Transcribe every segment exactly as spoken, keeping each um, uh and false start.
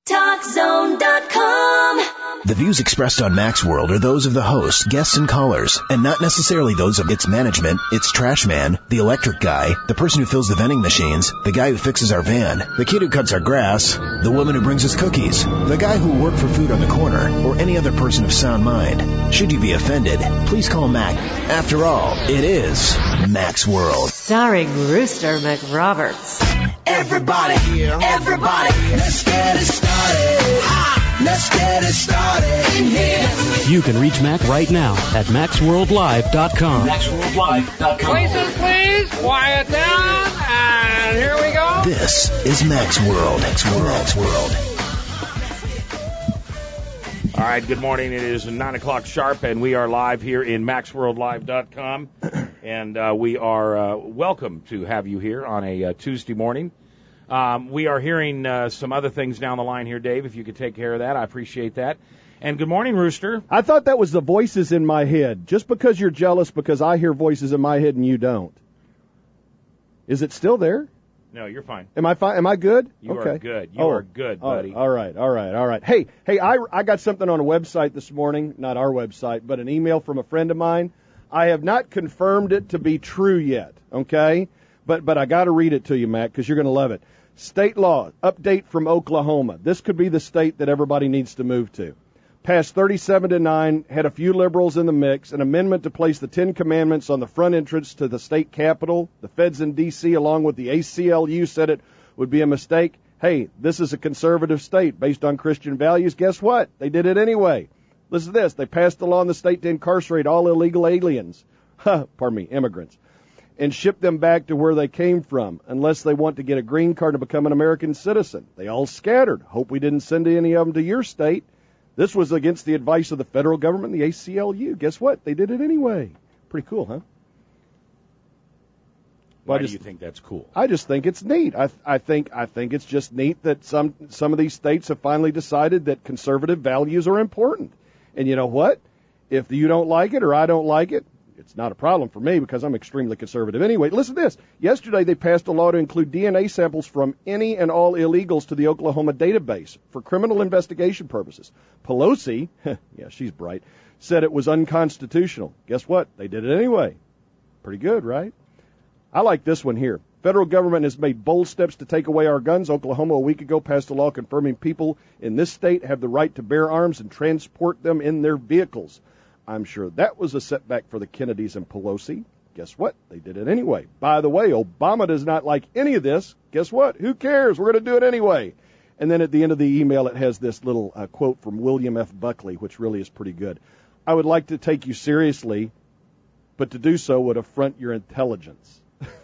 talk zone dot com. The views expressed on Mac's World are those of the host, guests, and callers, and not necessarily those of its management, its trash man, the electric guy, the person who fills the vending machines, the guy who fixes our van, the kid who cuts our grass, the woman who brings us cookies, the guy who worked for food on the corner, or any other person of sound mind. Should you be offended, please call Mac. After all, it is Mac's World. Starring Rooster McRoberts. Everybody, everybody, let's get it started. Ah, let's get it started in here. You can reach Mac right now at max world live dot com. max world live dot com. Places, please. Quiet down. And here we go. This is Mac's World. Mac's World. Mac's World. All right, good morning. It is nine o'clock sharp, and we are live here in max world live dot com. And uh, we are uh, welcome to have you here on a uh, Tuesday morning. Um, we are hearing uh, some other things down the line here, Dave. If you could take care of that, I appreciate that. And good morning, Rooster. I thought that was the voices in my head. Just because you're jealous because I hear voices in my head and you don't. Is it still there? No, you're fine. Am I fine? Am I good? You okay. are good. You oh, are good, buddy. All right, all right, all right. Hey, hey, I, I got something on a website this morning, not our website, but an email from a friend of mine. I have not confirmed it to be true yet, okay? But but I got to read it to you, Matt, because you're going to love it. State law, update from Oklahoma. This could be the state that everybody needs to move to. Passed thirty-seven to nine, had a few liberals in the mix, an amendment to place the Ten Commandments on the front entrance to the state capitol. The feds in D C, along with the A C L U, said it would be a mistake. Hey, this is a conservative state based on Christian values. Guess what? They did it anyway. Listen to this. They passed a law in the state to incarcerate all illegal aliens, pardon me, immigrants, and ship them back to where they came from unless they want to get a green card to become an American citizen. They all scattered. Hope we didn't send any of them to your state. This was against the advice of the federal government and the A C L U. Guess what? They did it anyway. Pretty cool, huh? Why well, just, do you think that's cool? I just think it's neat. I, I think I think it's just neat that some some of these states have finally decided that conservative values are important. And you know what? If you don't like it or I don't like it, it's not a problem for me because I'm extremely conservative anyway. Listen to this. Yesterday they passed a law to include D N A samples from any and all illegals to the Oklahoma database for criminal investigation purposes. Pelosi, yeah, she's bright, said it was unconstitutional. Guess what? They did it anyway. Pretty good, right? I like this one here. Federal government has made bold steps to take away our guns. Oklahoma a week ago passed a law confirming people in this state have the right to bear arms and transport them in their vehicles. I'm sure that was a setback for the Kennedys and Pelosi. Guess what? They did it anyway. By the way, Obama does not like any of this. Guess what? Who cares? We're going to do it anyway. And then at the end of the email, it has this little uh, quote from William F. Buckley, which really is pretty good. I would like to take you seriously, but to do so would affront your intelligence.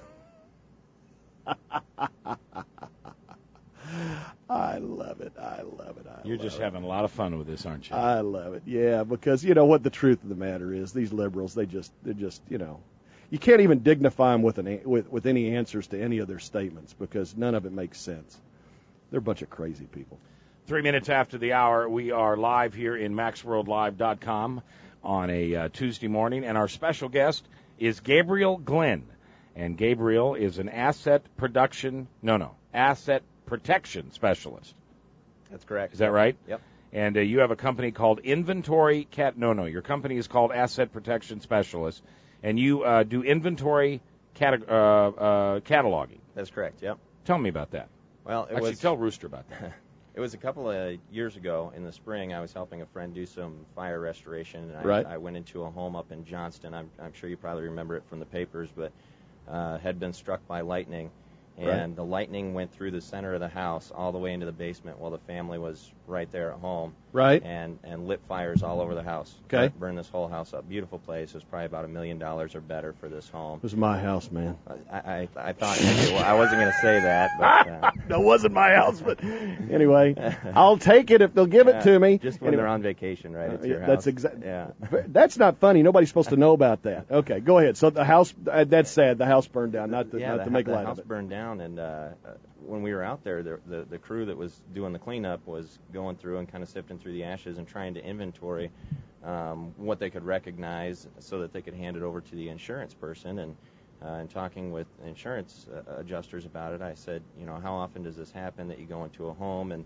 I love it. I love it. I You're love just it. having a lot of fun with this, aren't you? I love it. Yeah, because you know what the truth of the matter is. These liberals, they just, they're just, you know, you can't even dignify them with an with with any answers to any of their statements because none of it makes sense. They're a bunch of crazy people. Three minutes after the hour, we are live here in max world live dot com on a uh, Tuesday morning, and our special guest is Gabriel Glenn. And Gabriel is an asset production, no, no, asset protection specialist. That's correct. Is that right? Yep. And uh, you have a company called Inventory Cat. No, no, your company is called Asset Protection Specialist, and you uh, do inventory cata- uh, uh, cataloging. That's correct. Yep. Tell me about that. Well, it Actually, was tell Rooster about that. It was a couple of years ago in the spring. I was helping a friend do some fire restoration, and I, right. I went into a home up in Johnston. I'm, I'm sure you probably remember it from the papers, but uh, had been struck by lightning. And right. the lightning went through the center of the house all the way into the basement while the family was right there at home. Right. And, and lit fires all over the house. Okay. Burned, burned this whole house up. Beautiful place. It was probably about a million dollars or better for this home. It was my house, man. I, I, I thought maybe, well, I wasn't going to say that, but uh, that wasn't my house, but anyway, I'll take it if they'll give yeah, it to me. Just when anyway. they're on vacation, right? It's Uh, your yeah, house. that's exactly. Yeah. That's not funny. Nobody's supposed to know about that. Okay, go ahead. So the house, uh, that's sad. The house burned down. Not to, yeah, not the, to make the light house of it. burned down, and uh, when we were out there, the, the the crew that was doing the cleanup was going through and kind of sifting through the ashes and trying to inventory um, what they could recognize so that they could hand it over to the insurance person. And uh, and talking with insurance uh, adjusters about it, I said, you know, how often does this happen that you go into a home and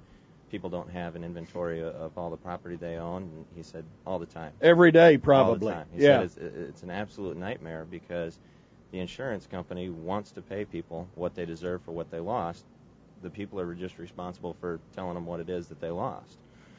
people don't have an inventory of, of all the property they own. And he said all the time. Every day, All probably. the time. He yeah. said it's, it's an absolute nightmare because the insurance company wants to pay people what they deserve for what they lost. The people are just responsible for telling them what it is that they lost.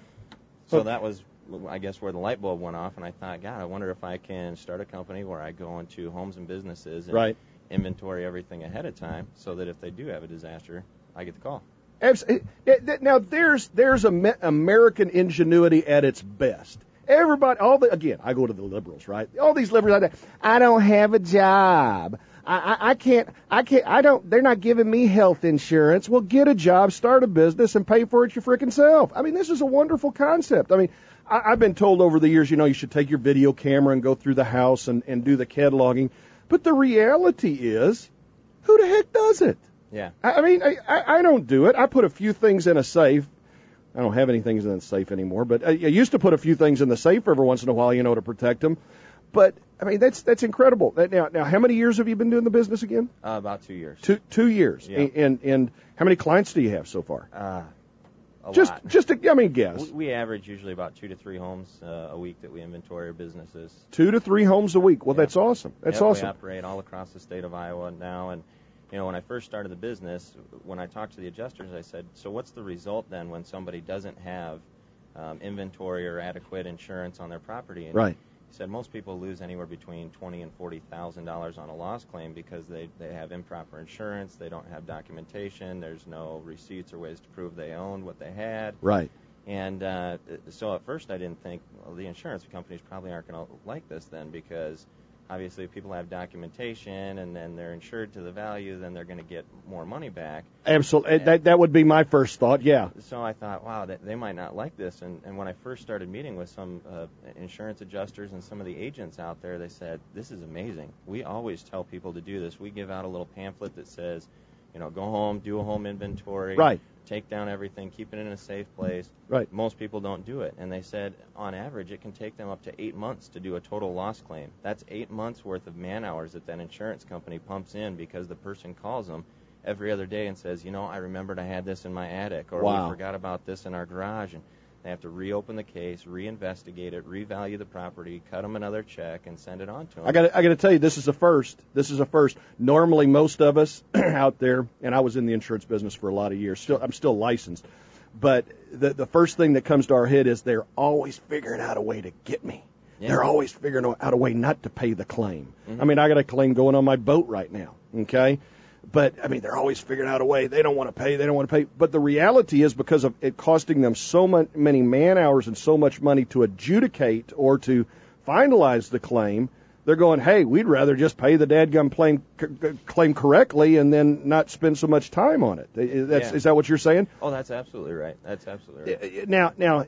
So that was, I guess, where the light bulb went off, and I thought, God, I wonder if I can start a company where I go into homes and businesses and right. inventory everything ahead of time so that if they do have a disaster, I get the call. Absolutely. Now, there's there's a American ingenuity at its best. Everybody, all the again, I go to the liberals, right? All these liberals, I, I don't have a job. I, I, I can't, I can't, I don't, they're not giving me health insurance. Well, get a job, start a business, and pay for it your frickin' self. I mean, this is a wonderful concept. I mean, I, I've been told over the years, you know, you should take your video camera and go through the house and, and do the cataloging. But the reality is, who the heck does it? Yeah. I, I mean, I, I, I don't do it. I put a few things in a safe. I don't have any things in the safe anymore, but I, I used to put a few things in the safe every once in a while, you know, to protect them. But I mean, that's that's incredible. That, now, now, how many years have you been doing the business again? Uh, about two years. Two two years. Yeah. And, and and how many clients do you have so far? Uh, a just lot. just a, I mean, guess. We, we average usually about two to three homes uh, a week that we inventory our businesses. Two to three homes a week. Well, Yeah. that's awesome. That's Yep, awesome. We operate all across the state of Iowa now, and you know, when I first started the business, when I talked to the adjusters, I said, so what's the result then when somebody doesn't have um, inventory or adequate insurance on their property? And Right. he said most people lose anywhere between twenty and forty thousand dollars on a loss claim because they they have improper insurance, they don't have documentation, there's no receipts or ways to prove they owned what they had. Right. And uh, so at first I didn't think, well, the insurance companies probably aren't going to like this then because obviously if people have documentation and then they're insured to the value, then they're going to get more money back. Absolutely. That that would be my first thought. Yeah. So I thought, wow, that they might not like this. And, and when I first started meeting with some uh, insurance adjusters and some of the agents out there, they said, this is amazing. We always tell people to do this. We give out a little pamphlet that says, you know, go home, do a home inventory. Right. Take down everything, keep it in a safe place. Right. Most people don't do it. And they said, on average, it can take them up to eight months to do a total loss claim. That's eight months worth of man hours that that insurance company pumps in because the person calls them every other day and says, you know, I remembered I had this in my attic, or Wow. we forgot about this in our garage. And they have to reopen the case, reinvestigate it, revalue the property, cut them another check, and send it on to them. I got I got to tell you, this is a first. This is a first. Normally, most of us out there, and I was in the insurance business for a lot of years. Still, I'm still licensed, but the the first thing that comes to our head is they're always figuring out a way to get me. Yeah. They're always figuring out a way not to pay the claim. Mm-hmm. I mean, I got a claim going on my boat right now. Okay. But, I mean, they're always figuring out a way. They don't want to pay. They don't want to pay. But the reality is because of it costing them so much, many man hours and so much money to adjudicate or to finalize the claim, they're going, hey, we'd rather just pay the dadgum claim, c- claim correctly and then not spend so much time on it. That's, Yeah. Is that what you're saying? Oh, that's absolutely right. That's absolutely right. Now, now,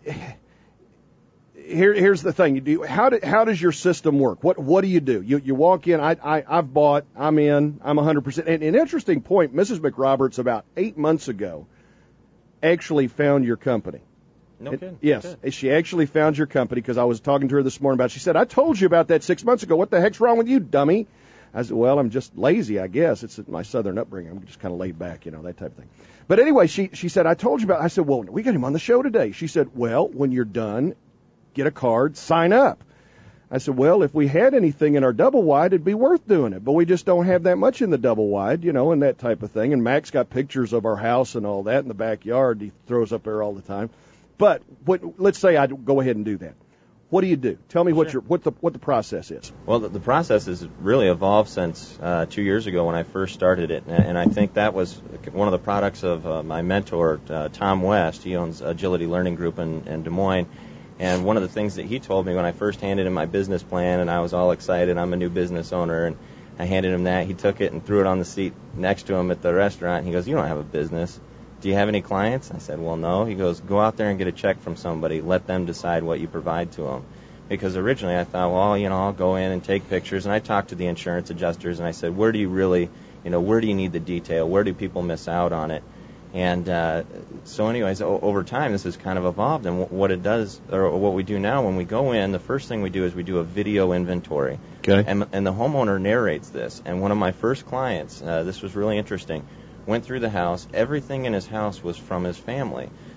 here, here's the thing. You do how do, how does your system work? What what do you do? You you walk in. I, I I've bought. I'm in. I'm one hundred percent. And an interesting point. Missus McRoberts about eight months ago actually found your company. No It- kidding. yes, Good. she actually found your company because I was talking to her this morning about it. She said, I told you about that six months ago. What the heck's wrong with you, dummy? I said, well, I'm just lazy, I guess. It's my southern upbringing. I'm just kind of laid back, you know, that type of thing. But anyway, she, she said, I told you about it. I said, well, we got him on the show today. She said, well, when you're done, get a card, sign up. I said, well, if we had anything in our double wide, it'd be worth doing it. But we just don't have that much in the double wide, you know, and that type of thing. And Max got pictures of our house and all that in the backyard. He throws up there all the time. But what, let's say I go ahead and do that. What do you do? Tell me what Sure. your what the what the process is. Well, the, the process has really evolved since uh, two years ago when I first started it, and, and I think that was one of the products of uh, my mentor, uh, Tom West. He owns Agility Learning Group in, in Des Moines, and one of the things that he told me when I first handed him my business plan, and I was all excited, I'm a new business owner, and I handed him that. He took it and threw it on the seat next to him at the restaurant. He goes, "You don't have a business. Do you have any clients?" I said, "Well, no." He goes, "Go out there and get a check from somebody. Let them decide what you provide to them." Because originally I thought, well, you know, I'll go in and take pictures. And I talked to the insurance adjusters, and I said, where do you really, you know, where do you need the detail? Where do people miss out on it? And uh, so anyways, o- over time, this has kind of evolved. And w- what it does, or what we do now when we go in, the first thing we do is we do a video inventory. Okay. And, and the homeowner narrates this. And one of my first clients, uh, this was really interesting, went through the house. Everything in his house was from his family.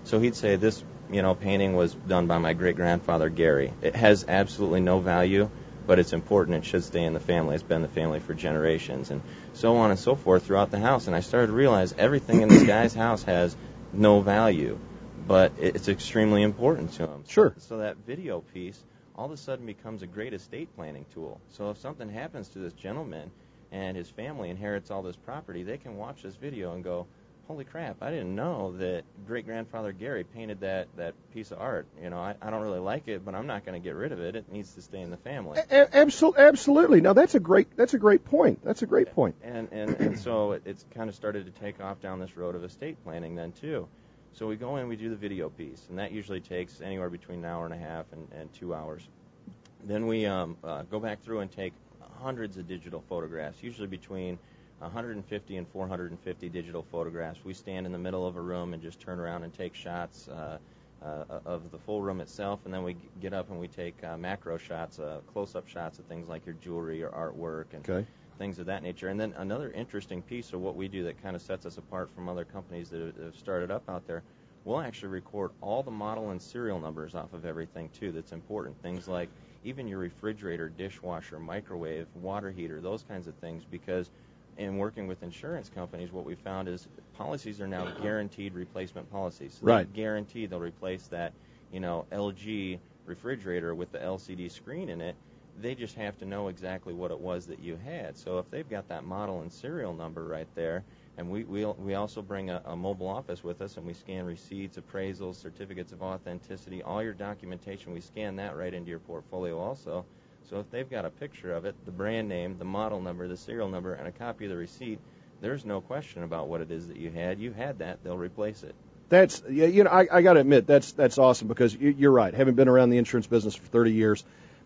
So he'd say, this, you know, painting was done by my great-grandfather Gary. It has absolutely no value, but it's important and should stay in the family. It's been in the family for generations, and so on and so forth throughout the house. And I started to realize everything in this guy's house has no value, but it's extremely important to him. Sure. So, so that video piece all of a sudden becomes a great estate planning tool. So if something happens to this gentleman and his family inherits all this property, they can watch this video and go, holy crap, I didn't know that great-grandfather Gary painted that, that piece of art. You know, I, I don't really like it, but I'm not going to get rid of it. It needs to stay in the family. A- absolutely, absolutely. Now, that's a great that's a great point. That's a great point. And, and, and so it, it's kind of started to take off down this road of estate planning then, too. So we go in, we do the video piece, and that usually takes anywhere between an hour and a half and, and two hours. Then we um, uh, go back through and take hundreds of digital photographs, usually between one hundred fifty and four hundred fifty digital photographs. We stand in the middle of a room and just turn around and take shots uh, uh, of the full room itself, and then we get up and we take uh, macro shots, uh, close-up shots of things like your jewelry or artwork and okay. things of that nature. And then another interesting piece of what we do that kind of sets us apart from other companies that have, have started up out there, we'll actually record all the model and serial numbers off of everything, too, that's important. Things like even your refrigerator, dishwasher, microwave, water heater, those kinds of things, because in working with insurance companies, what we found is policies are now guaranteed replacement policies. So right. They guarantee they'll replace that, you know, L G refrigerator with the L C D screen in it. They just have to know exactly what it was that you had. So if they've got that model and serial number right there, and we we we also bring a, a mobile office with us, and we scan receipts, appraisals, certificates of authenticity, all your documentation. We scan that right into your portfolio also. So if they've got a picture of it, the brand name, the model number, the serial number, and a copy of the receipt, there's no question about what it is that you had. You had that. They'll replace it. That's, yeah, you know, I, I got to admit, that's that's awesome, because you, you're right. Having been around the insurance business for thirty years,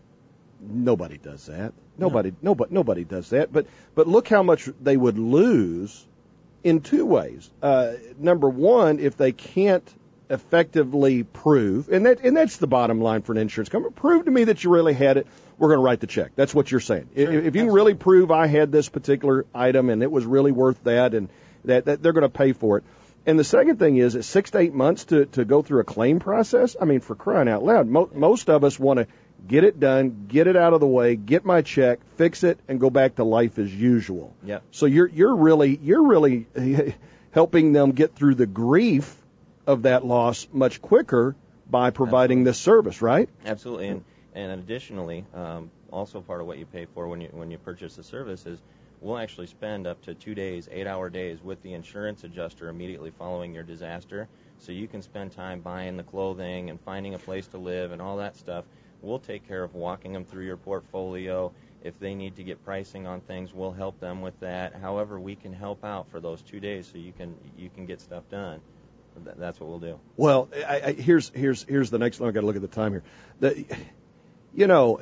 nobody does that. Nobody, no. nobody, nobody does that. But but look how much they would lose in two ways. Uh, number one, if they can't effectively prove, and that and that's the bottom line for an insurance company. Prove to me that you really had it. We're going to write the check. That's what you're saying. Sure, if, if you can really prove I had this particular item and it was really worth that, and that, that they're going to pay for it. And the second thing is, it's six to eight months to, to go through a claim process. I mean, for crying out loud, mo- most of us want to get it done, get it out of the way, get my check, fix it, and go back to life as usual. Yep. So you're you're really you're really helping them get through the grief of that loss much quicker by providing Absolutely. This service, right? Absolutely. And and additionally, um, also part of what you pay for when you when you purchase the service is we'll actually spend up to two days, eight-hour days with the insurance adjuster immediately following your disaster, so you can spend time buying the clothing and finding a place to live and all that stuff. We'll take care of walking them through your portfolio. If they need to get pricing on things, we'll help them with that. However, we can help out for those two days so you can you can get stuff done. That's what we'll do. Well, I, I, here's here's here's the next one. I've got to look at the time here. The, you know,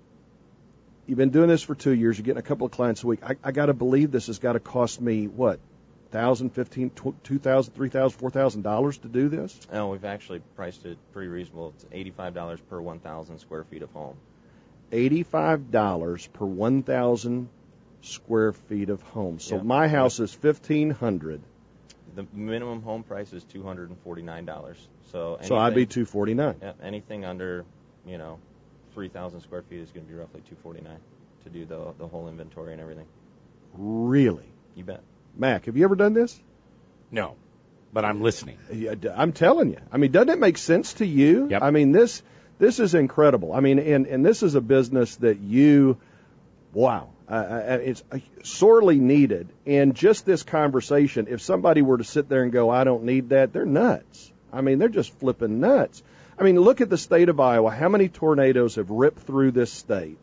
you've been doing this for two years. You're getting a couple of clients a week. I, I got to believe this has got to cost me, what, thousand, fifteen, two thousand, three thousand, four thousand dollars to do this? No, we've actually priced it pretty reasonable. It's eighty-five dollars per one thousand square feet of home. eighty-five dollars per one thousand square feet of home. So Yep. my house is fifteen hundred dollars. The minimum home price is two hundred forty-nine dollars. So So I'd be anything- two forty-nine. Yeah, anything under, you know, three thousand square feet is going to be roughly two forty-nine to do the the whole inventory and everything. Really? You bet. Mac, have you ever done this? No, but I'm listening. Yeah, d- I'm telling you. I mean, doesn't it make sense to you? Yep. I mean, this this is incredible. I mean, and and this is a business that you, wow, uh, it's sorely needed. And just this conversation, if somebody were to sit there and go, I don't need that, they're nuts. I mean, they're just flipping nuts. I mean, look at the state of Iowa. How many tornadoes have ripped through this state?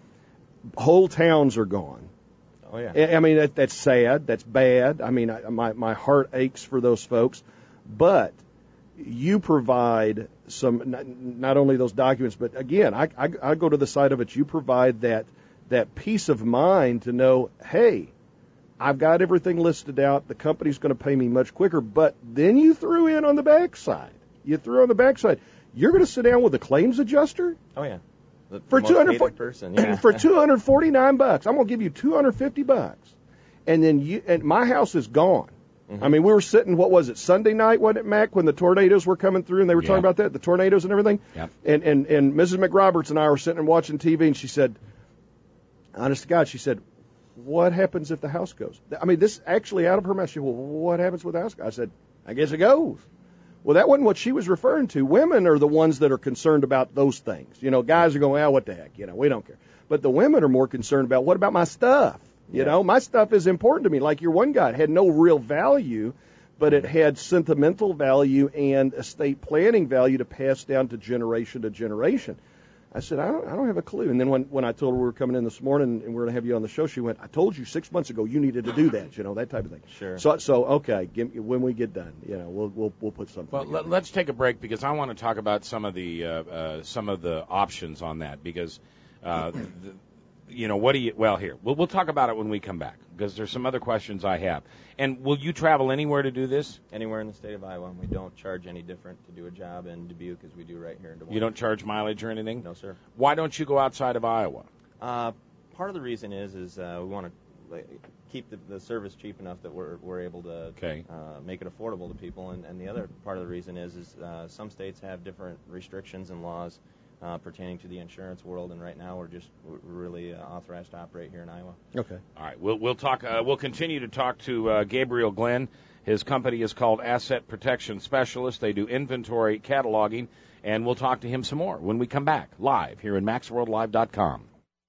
Whole towns are gone. Oh yeah. I I mean, that, that's sad. That's bad. I mean, I, my my heart aches for those folks. But you provide some, not, not only those documents, but again, I, I I go to the side of it. You provide that that peace of mind to know, hey, I've got everything listed out. The company's going to pay me much quicker. But then you threw in on the backside. You threw on the backside. You're going to sit down with a claims adjuster Oh yeah. The, for the two most hundred hated person. Yeah. for two hundred forty-nine bucks. I'm going to give you two hundred fifty bucks. And then you and my house is gone. Mm-hmm. I mean, we were sitting, what was it, Sunday night, wasn't it, Mac, when the tornadoes were coming through and they were yeah. talking about that, the tornadoes and everything? Yep. And, and, and Missus McRoberts and I were sitting and watching T V, and she said, honest to God, she said, what happens if the house goes? I mean, this actually out of her mouth. She said, well, what happens with the house? I said, I guess it goes. Well, that wasn't what she was referring to. Women are the ones that are concerned about those things. You know, guys are going, oh, what the heck, you know, we don't care. But the women are more concerned about, what about my stuff? You Yeah. know, my stuff is important to me. Like your one guy, it had no real value, but it had sentimental value and estate planning value to pass down to generation to generation. I said, I don't, I don't have a clue. And then when, when I told her we were coming in this morning and we we're going to have you on the show, she went, I told you six months ago you needed to do that, you know, that type of thing. Sure. So, so okay, give me, when we get done, you know, we'll we'll we'll put something. Well, together. let, let's take a break because I want to talk about some of the uh, uh, some of the options on that because, uh, the, you know, what do you? Well, here we'll we'll talk about it when we come back because there's some other questions I have. And will you travel anywhere to do this? Anywhere in the state of Iowa. We don't charge any different to do a job in Dubuque as we do right here in Des Moines. You don't charge mileage or anything? No, sir. Why don't you go outside of Iowa? Uh, part of the reason is is uh, we want to like, keep the, the service cheap enough that we're we're able to Okay. uh, make it affordable to people. And, and the other part of the reason is is uh, some states have different restrictions and laws uh, pertaining to the insurance world. And right now we're just we're really uh, authorized to operate here in Iowa. Okay. All right, we'll we'll talk. Uh, we'll continue to talk to uh, Gabriel Glenn. His company is called Asset Protection Specialist. They do inventory cataloging, and we'll talk to him some more when we come back live here in Max World Live dot com.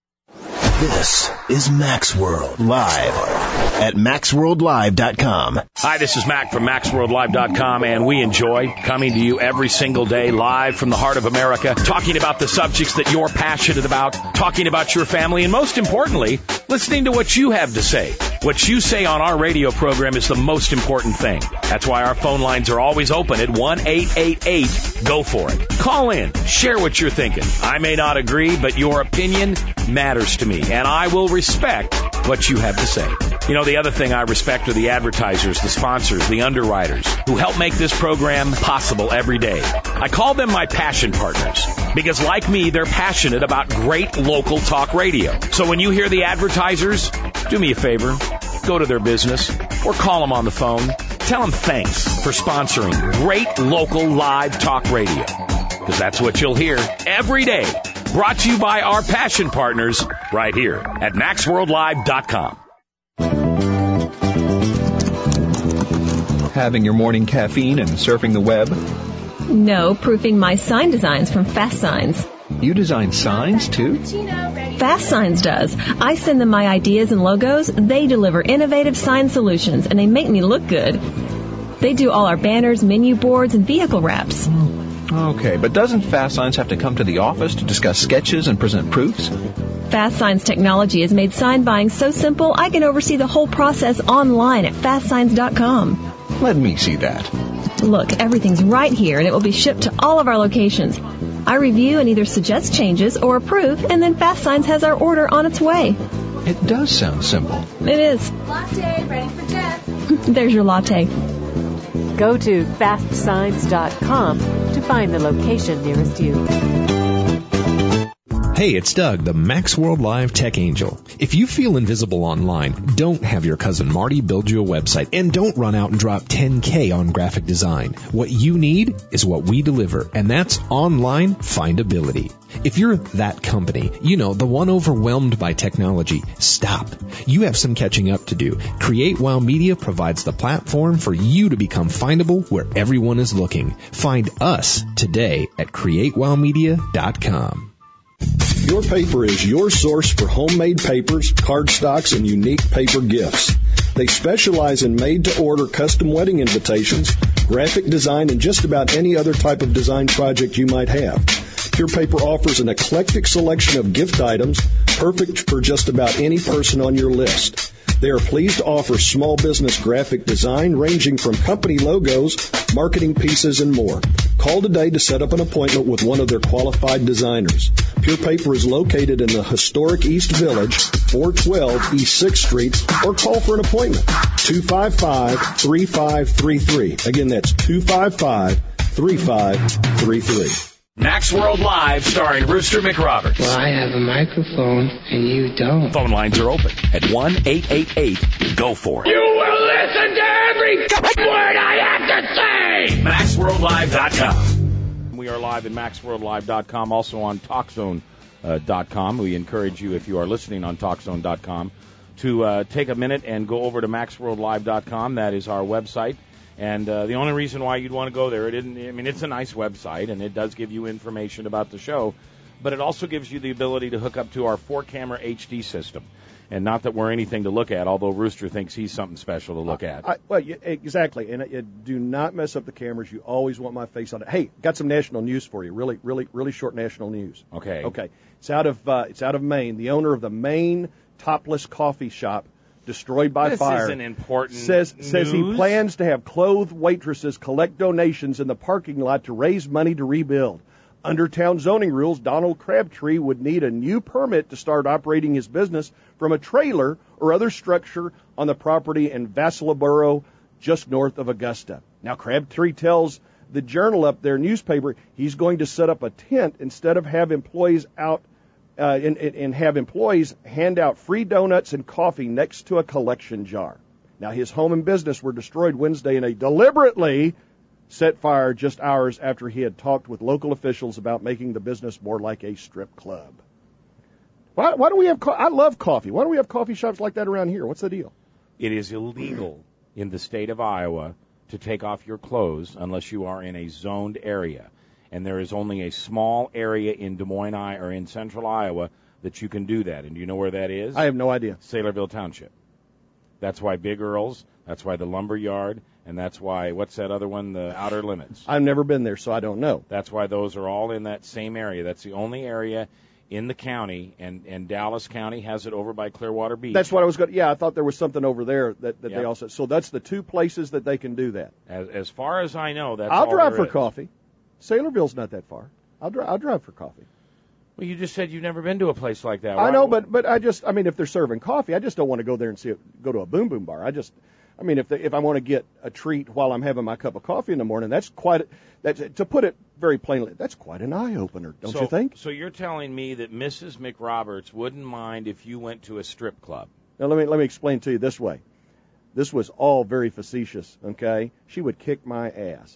This is Max World Live at Max World Live dot com. Hi, this is Mac from Max World Live dot com, and we enjoy coming to you every single day live from the heart of America, talking about the subjects that you're passionate about, talking about your family, and most importantly, listening to what you have to say. What you say on our radio program is the most important thing. That's why our phone lines are always open at one eight eight eight go for it. Call in. Share what you're thinking. I may not agree, but your opinion matters to me, and I will respect what you have to say. You know, the other thing I respect are the advertisers, the sponsors, the underwriters who help make this program possible every day. I call them my passion partners because, like me, they're passionate about great local talk radio. So when you hear the advertisers, do me a favor, go to their business or call them on the phone. Tell them thanks for sponsoring great local live talk radio, because that's what you'll hear every day. Brought to you by our passion partners right here at Max World Live dot com. Having your morning caffeine and surfing the web? No, proofing my sign designs from Fast Signs. You design signs, too? Fast Signs does. I send them my ideas and logos. They deliver innovative sign solutions, and they make me look good. They do all our banners, menu boards, and vehicle wraps. Okay, but doesn't Fast Signs have to come to the office to discuss sketches and present proofs? Fast Signs technology has made sign buying so simple I can oversee the whole process online at fast signs dot com. Let me see that. Look, everything's right here, and it will be shipped to all of our locations. I review and either suggest changes or approve, and then Fast Signs has our order on its way. It does sound simple. It is. Latte, ready for Jeff. There's your latte. Go to fast signs dot com to find the location nearest you. Hey, it's Doug, the Max World Live Tech Angel. If you feel invisible online, don't have your cousin Marty build you a website, and don't run out and drop ten K on graphic design. What you need is what we deliver, and that's online findability. If you're that company, you know, the one overwhelmed by technology, stop. You have some catching up to do. CreateWow Media provides the platform for you to become findable where everyone is looking. Find us today at create wow media dot com. Your Paper is your source for homemade papers, cardstocks, and unique paper gifts. They specialize in made-to-order custom wedding invitations, graphic design, and just about any other type of design project you might have. Pure Paper offers an eclectic selection of gift items, perfect for just about any person on your list. They are pleased to offer small business graphic design ranging from company logos, marketing pieces, and more. Call today to set up an appointment with one of their qualified designers. Pure Paper is located in the historic East Village, four twelve East sixth Street, or call for an appointment, two five five, three five three three. Again, that's two five five, three five three three. Max World Live, starring Rooster McRoberts. Well, I have a microphone, and you don't. Phone lines are open at one eight eight eight go for it. You will listen to every every word I have to say! Max World Live dot com. We are live at Max World Live dot com, also on Talk Zone dot com. We encourage you, if you are listening on Talk Zone dot com, to uh, take a minute and go over to Max World Live dot com. That is our website. And uh, the only reason why you'd want to go there, it isn't, I mean, it's a nice website, and it does give you information about the show, but it also gives you the ability to hook up to our four-camera H D system. And not that we're anything to look at, although Rooster thinks he's something special to look at. I, well, yeah, exactly. And uh, do not mess up the cameras. You always want my face on it. Hey, got some national news for you. Really, really, really short national news. Okay. Okay. It's out of uh, it's out of Maine. The owner of the Maine Topless Coffee Shop, destroyed by this fire, is an important says news. says he plans to have clothed waitresses collect donations in the parking lot to raise money to rebuild. Under town zoning rules, Donald Crabtree would need a new permit to start operating his business from a trailer or other structure on the property in Vassalboro, just north of Augusta. Now, Crabtree tells the Journal up there newspaper he's going to set up a tent instead of have employees out uh, and, and have employees hand out free donuts and coffee next to a collection jar. Now, his home and business were destroyed Wednesday in a deliberately set fire just hours after he had talked with local officials about making the business more like a strip club. Why, why do we have? Co- I love coffee. Why do we have coffee shops like that around here? What's the deal? It is illegal in the state of Iowa to take off your clothes unless you are in a zoned area, and there is only a small area in Des Moines, Iowa, or in central Iowa that you can do that. And do you know where that is? I have no idea. Saylorville Township. That's why Big Earl's. That's why the Lumber Yard. And that's why, what's that other one, the Outer Limits? I've never been there, so I don't know. That's why those are all in that same area. That's the only area in the county, and, and Dallas County has it over by Clearwater Beach. That's what I was going to, yeah, I thought there was something over there that, that yep. they also, so that's the two places that they can do that. As, as far as I know, that's I'll all drive there for is. coffee. Saylorville's not that far. I'll, dri- I'll drive for coffee. Well, you just said you've never been to a place like that. I Why- know, but but I just, I mean, if they're serving coffee, I just don't want to go there and see it, go to a Boom Boom bar. I just, I mean, if they, if I want to get a treat while I'm having my cup of coffee in the morning, that's quite, a, that's, to put it very plainly, that's quite an eye-opener, don't so, you think? So you're telling me that Missus McRoberts wouldn't mind if you went to a strip club? Now, let me let me explain to you this way. This was all very facetious, okay? She would kick my ass.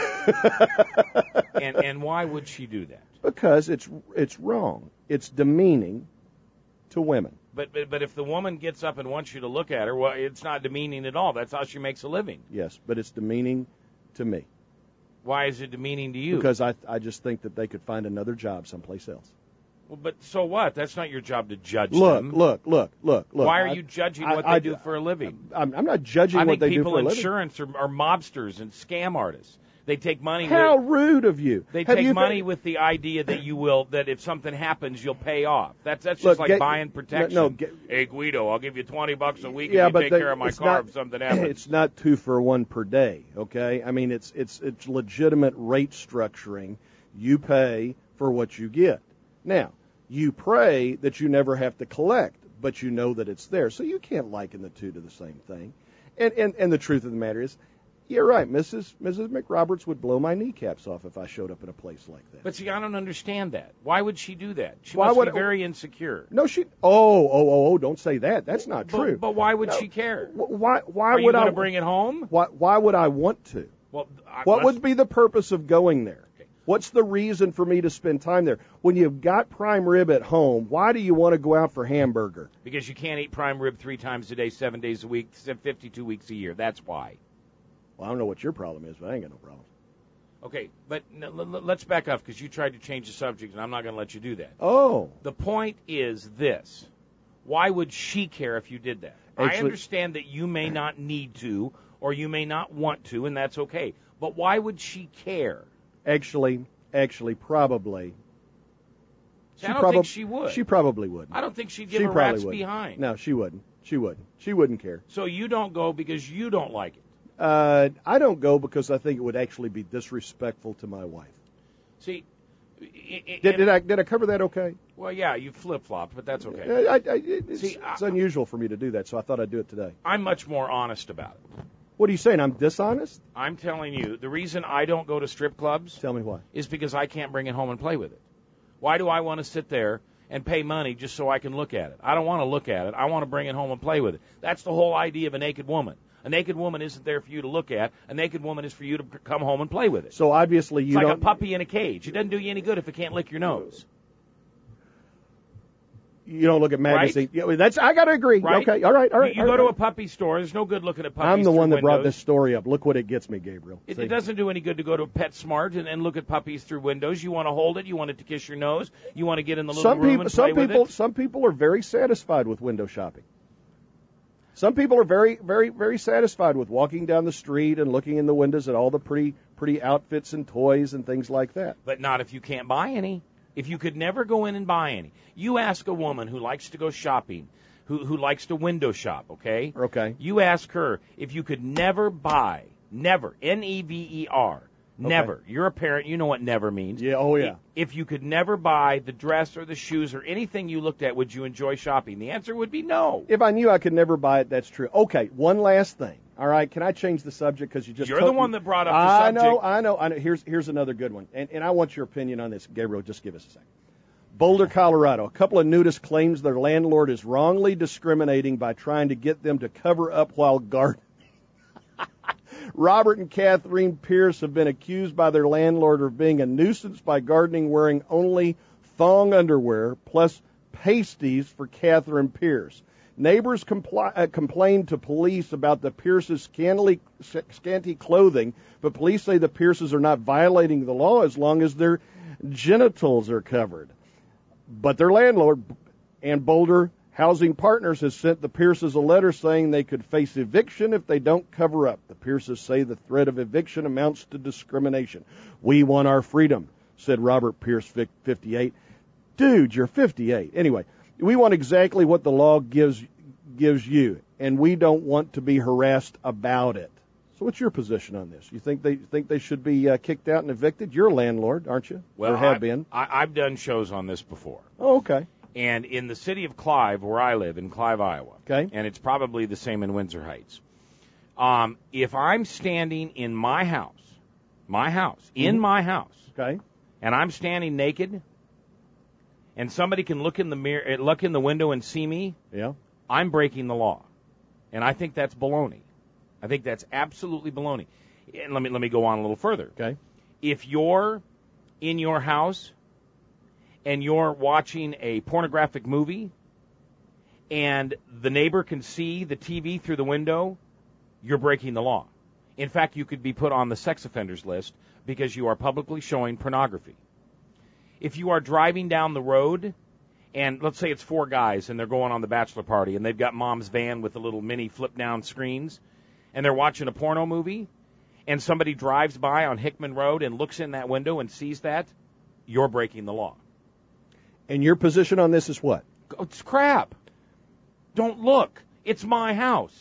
and and why would she do that? Because it's it's wrong. It's demeaning to women. But, but but if the woman gets up and wants you to look at her, well, it's not demeaning at all. That's how she makes a living. Yes, but it's demeaning to me. Why is it demeaning to you? Because I I just think that they could find another job someplace else. Well, but so what? That's not your job to judge look, them. Look, look, look, look. Why are I, you judging I, what I, they do for a living? I'm, I'm not judging I what they do for a living. I think people in insurance are, are mobsters and scam artists. They take money. How with, rude of you! They Have take you money been, with the idea that you will, that if something happens, you'll pay off. That's that's just look, like get, buying protection. No, no, get, hey Guido, I'll give you twenty bucks a week yeah, if you but take they, care of my car not, if something happens. It's not two for one per day. Okay, I mean it's it's it's legitimate rate structuring. You pay for what you get. Now you pray that you never have to collect, but you know that it's there, so you can't liken the two to the same thing. And and and the truth of the matter is, you're right, Missus Missus McRoberts would blow my kneecaps off if I showed up in a place like that. But see, I don't understand that. Why would she do that? She Why must would be it, very insecure. No, she. Oh, oh, oh, oh! Don't say that. That's not but, true. But why would no. she care? Why? Why Are would you going I to bring it home? Why? Why would I want to? Well, I, what would be the purpose of going there? Okay. What's the reason for me to spend time there? When you've got prime rib at home, why do you want to go out for hamburger? Because you can't eat prime rib three times a day, seven days a week, fifty-two weeks a year. That's why. Well, I don't know what your problem is, but I ain't got no problem. Okay, but no, let's back up because you tried to change the subject, and I'm not going to let you do that. Oh. The point is this. Why would she care if you did that? Actually, I understand that you may not need to or you may not want to, and that's okay. But why would she care? Actually, actually, probably. See, I don't prob- think she would. She probably wouldn't. I don't think she'd give she a rat's wouldn't. behind. No, she wouldn't. She wouldn't. She wouldn't care. So you don't go because you don't like it. Uh, I don't go because I think it would actually be disrespectful to my wife. See, it, did, did I did I cover that okay? Well, yeah, you flip-flopped, but that's okay. I, I, it's, See, it's I, unusual for me to do that, so I thought I'd do it today. I'm much more honest about it. What are you saying? I'm dishonest? I'm telling you, the reason I don't go to strip clubs Tell me why. is because I can't bring it home and play with it. Why do I want to sit there and pay money just so I can look at it? I don't want to look at it. I want to bring it home and play with it. That's the whole idea of a naked woman. A naked woman isn't there for you to look at. A naked woman is for you to come home and play with it. So obviously you it's like don't. a puppy in a cage. It doesn't do you any good if it can't lick your nose. You don't look at magazines. Right? Yeah, that's I got to agree. Right? Okay, all right, all right. You, you all go right. to a puppy store. There's no good looking at puppies. I'm the one through that brought windows. this story up. Look what it gets me, Gabriel. It, See? it doesn't do any good to go to PetSmart and, and look at puppies through windows. You want to hold it. You want it to kiss your nose. You want to get in the little some room people, and some play people, with it. some people are very satisfied with window shopping. Some people are very, very, very satisfied with walking down the street and looking in the windows at all the pretty, pretty outfits and toys and things like that. But not if you can't buy any. If you could never go in and buy any. You ask a woman who likes to go shopping, who who likes to window shop, okay? Okay. You ask her if you could never buy, never, N E V E R, never. Okay. You're a parent, you know what never means. Yeah, oh yeah. If you could never buy the dress or the shoes or anything you looked at, would you enjoy shopping? The answer would be no. If I knew I could never buy it, that's true. Okay, one last thing. All right, can I change the subject because you just You're told the one me- that brought up the I subject. know, I know, I know. Here's here's another good one, and and I want your opinion on this, Gabriel. Just give us a second. Boulder, Colorado. A couple of nudists claims their landlord is wrongly discriminating by trying to get them to cover up while gardening. Robert and Catherine Pierce have been accused by their landlord of being a nuisance by gardening wearing only thong underwear plus pasties for Catherine Pierce. Neighbors compli- uh, complained to police about the Pierces' scantily, scanty clothing, but police say the Pierces are not violating the law as long as their genitals are covered. But their landlord and Boulder Housing Partners has sent the Pierces a letter saying they could face eviction if they don't cover up. The Pierces say the threat of eviction amounts to discrimination. We want our freedom, said Robert Pierce, fifty-eight. Dude, you're fifty-eight. Anyway, we want exactly what the law gives gives you, and we don't want to be harassed about it. So what's your position on this? You think they think they should be uh, kicked out and evicted? You're a landlord, aren't you? Well, or have I've, been. I, I've done shows on this before. Oh, okay. And in the city of Clive, where I live, in Clive, Iowa, okay, and it's probably the same in Windsor Heights, um, if I'm standing in my house, my house, mm-hmm. in my house, okay, and I'm standing naked, and somebody can look in the mirror, look in the window and see me, yeah, I'm breaking the law, and I think that's baloney. I think that's absolutely baloney. And let me let me go on a little further. Okay. If you're in your house and you're watching a pornographic movie and the neighbor can see the T V through the window, you're breaking the law. In fact, you could be put on the sex offenders list because you are publicly showing pornography. If you are driving down the road and let's say it's four guys and they're going on the bachelor party and they've got mom's van with the little mini flip-down screens, and they're watching a porno movie, and somebody drives by on Hickman Road and looks in that window and sees that, you're breaking the law. And your position on this is what? It's crap. Don't look. It's my house.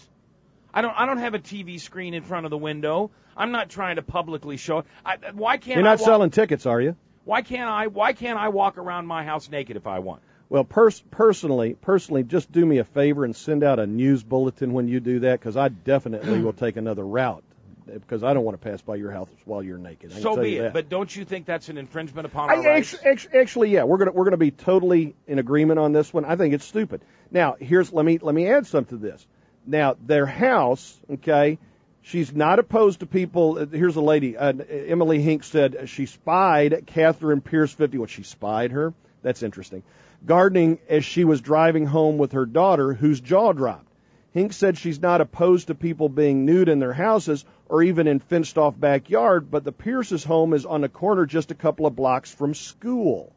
I don't I don't have a T V screen in front of the window. I'm not trying to publicly show it. I, why can't You're not I walk, selling tickets, are you? Why can't I why can't I walk around my house naked if I want? Well, pers- personally, personally, just do me a favor and send out a news bulletin when you do that, because I definitely will take another route, because I don't want to pass by your house while you're naked. I can So tell be you it. that. But don't you think that's an infringement upon I, our rights? actually, actually, actually, yeah, we're gonna we're gonna be totally in agreement on this one. I think it's stupid. Now, here's let me let me add something to this. Now, their house, okay. She's not opposed to people. Here's a lady, uh, Emily Hink said she spied Catherine Pierce fifty-one. She spied her. That's interesting. Gardening as she was driving home with her daughter, whose jaw dropped. Hink said she's not opposed to people being nude in their houses or even in fenced-off backyard, but the Pierce's home is on the corner just a couple of blocks from school.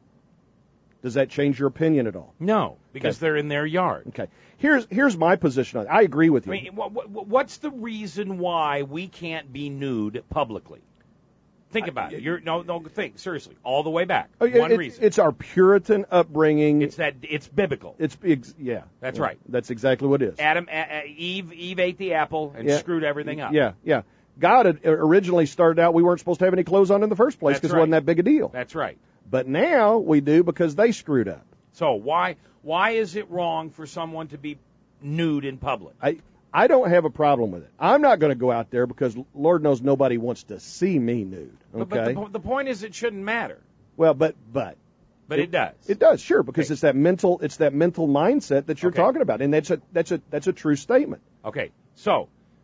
Does that change your opinion at all? No, because Okay. they're in their yard. Okay. Here's here's my position on it. I agree with you. I mean, what, what, what's the reason why we can't be nude publicly? Think about it. You're no, no. Think seriously. All the way back. Oh, yeah, One it- reason. It's our Puritan upbringing. It's that. It's biblical. It's ex- yeah. That's Yeah. right. That's exactly what it is. Adam, uh, uh, Eve, Eve ate the apple and Yeah. screwed everything up. Yeah, yeah. God had originally started out, we weren't supposed to have any clothes on in the first place That's because right. it wasn't that big a deal. That's right. But now we do because they screwed up. So why why is it wrong for someone to be nude in public? I I don't have a problem with it. I'm not going to go out there because Lord knows nobody wants to see me nude. But, Okay. but the, the point is, it shouldn't matter. well, but but But it, does. It does, sure, because Okay. it's that mental it's that mental mindset that you're Okay. talking about, and that's a that's a that's a true statement. Okay. So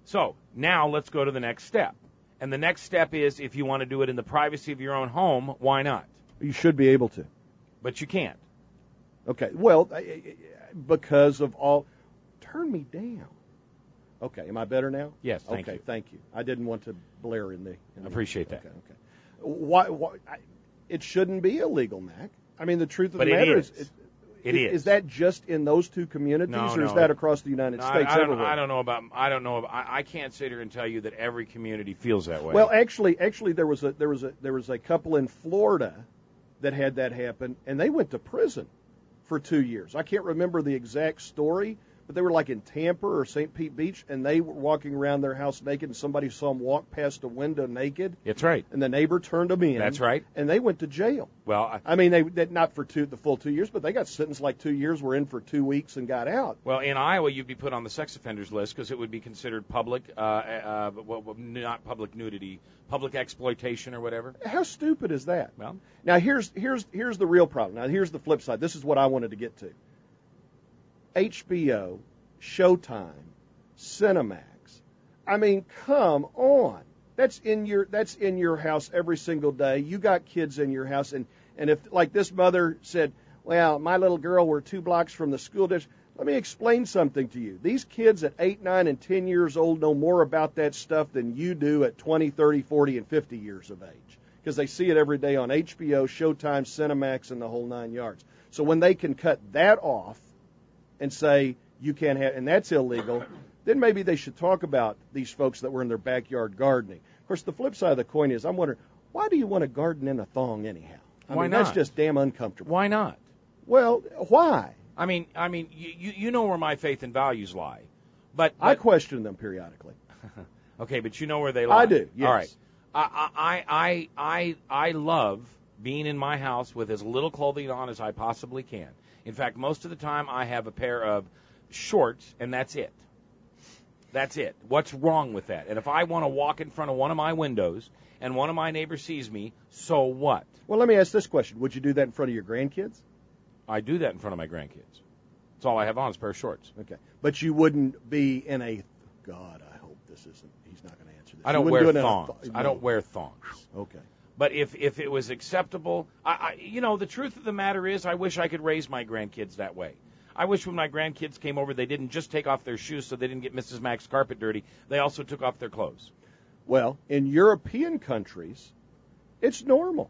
So now let's go to the next step. And the next step is if you want to do it in the privacy of your own home, why not? You should be able to. But you can't. Okay, well, because of all... Turn me down. Okay, am I better now? Yes, thank okay, you. thank you. I didn't want to blare in the... In I appreciate the, that. Okay, okay. Why, why, I, it shouldn't be illegal, Mac. I mean, the truth of but the matter is. is... It, it is. Is that just in those two communities, no, or no, is that it, across the United no, States I, I don't, everywhere? I don't know about... I don't know. About, I, I can't sit here and tell you that every community feels that way. Well, actually, actually, there was a there was a there was a couple in Florida that had that happen, and they went to prison for two years. I can't remember the exact story, but they were like in Tampa or Saint Pete Beach, and they were walking around their house naked, and somebody saw them walk past a window naked. That's right. And the neighbor turned them in. That's right. And they went to jail. Well, I, I mean, they, they not for two, the full two years, but they got sentenced like two years, were in for two weeks, and got out. Well, in Iowa, you'd be put on the sex offenders list because it would be considered public, uh, uh, well, not public nudity, public exploitation or whatever. How stupid is that? Well, now here's here's here's the real problem. Now here's the flip side. This is what I wanted to get to. H B O, Showtime, Cinemax. I mean, come on. That's in your that's in your house every single day. You got kids in your house, and and if like this mother said, well, my little girl, we're two blocks from the school district. Let me explain something to you. These kids at eight, nine, and ten years old know more about that stuff than you do at twenty, thirty, forty, and fifty years of age, because they see it every day on H B O, Showtime, Cinemax, and the whole nine yards. So when they can cut that off and say you can't have, and that's illegal, then maybe they should talk about these folks that were in their backyard gardening. Of course, the flip side of the coin is I'm wondering, why do you want to garden in a thong anyhow? I why mean, not? That's just damn uncomfortable. Why not? Well, why? I mean, I mean, you you know where my faith and values lie, but, but I question them periodically. Okay, but you know where they lie. I do. Yes. All right. I I I I I love being in my house with as little clothing on as I possibly can. In fact, most of the time I have a pair of shorts, and that's it. That's it. What's wrong with that? And if I want to walk in front of one of my windows and one of my neighbors sees me, so what? Well, let me ask this question. Would you do that in front of your grandkids? I do that in front of my grandkids. That's all I have on is a pair of shorts. Okay. But you wouldn't be in a, God, I hope this isn't, he's not going to answer this. I don't wear thongs. Th- no. I don't wear thongs. Okay. But if, if it was acceptable, I, I, you know, the truth of the matter is I wish I could raise my grandkids that way. I wish when my grandkids came over, they didn't just take off their shoes so they didn't get Missus Mack's carpet dirty. They also took off their clothes. Well, in European countries, it's normal.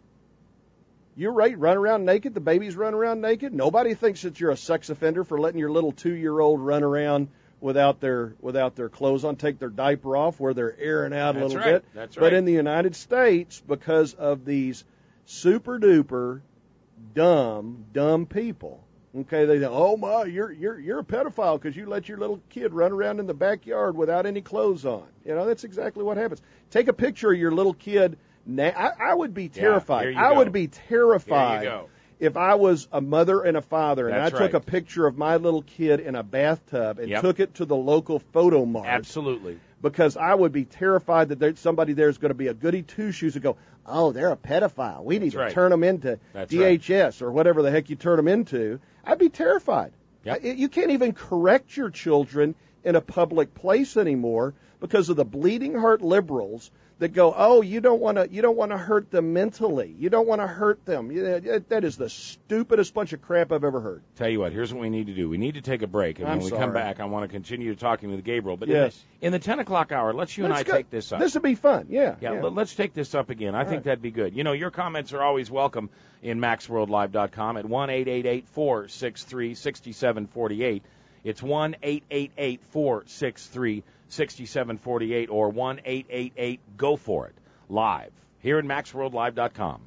You're right, run around naked, the babies run around naked. Nobody thinks that you're a sex offender for letting your little two-year-old run around without their without their clothes on, take their diaper off, where they're airing out That's a little right. bit. That's right. But in the United States, because of these super-duper, dumb, dumb people, okay, they say, oh, my, you're you're you're a pedophile because you let your little kid run around in the backyard without any clothes on. You know, that's exactly what happens. Take a picture of your little kid. Now, I, I would be terrified. Yeah, I go. would be terrified Here you go. if I was a mother and a father and That's I took right. a picture of my little kid in a bathtub and Yep. took it to the local photo mart. Absolutely. Because I would be terrified that there's somebody there is going to be a goody two-shoes and go, oh, they're a pedophile. We need That's to right. turn them into That's D H S or whatever the heck you turn them into. I'd be terrified. Yep. I, you can't even correct your children in a public place anymore because of the bleeding heart liberals that go, oh, you don't want to, you don't want to hurt them mentally. You don't want to hurt them. You, that is the stupidest bunch of crap I've ever heard. Tell you what, here's what we need to do. We need to take a break, and I'm when we sorry. come back, I want to continue talking with Gabriel. But Yes. in, the, in the ten o'clock hour, let's you Let's and I go. take this up. This would be fun. Yeah. Yeah, yeah. let- let's take this up again. I All think right. that'd be good. You know, your comments are always welcome in max world live dot com at one eight eight eight, four six three, six seven four eight. It's one eight eight eight, four six three, six seven four eight or one eight eight eight, go for it. Live here in max world live dot com.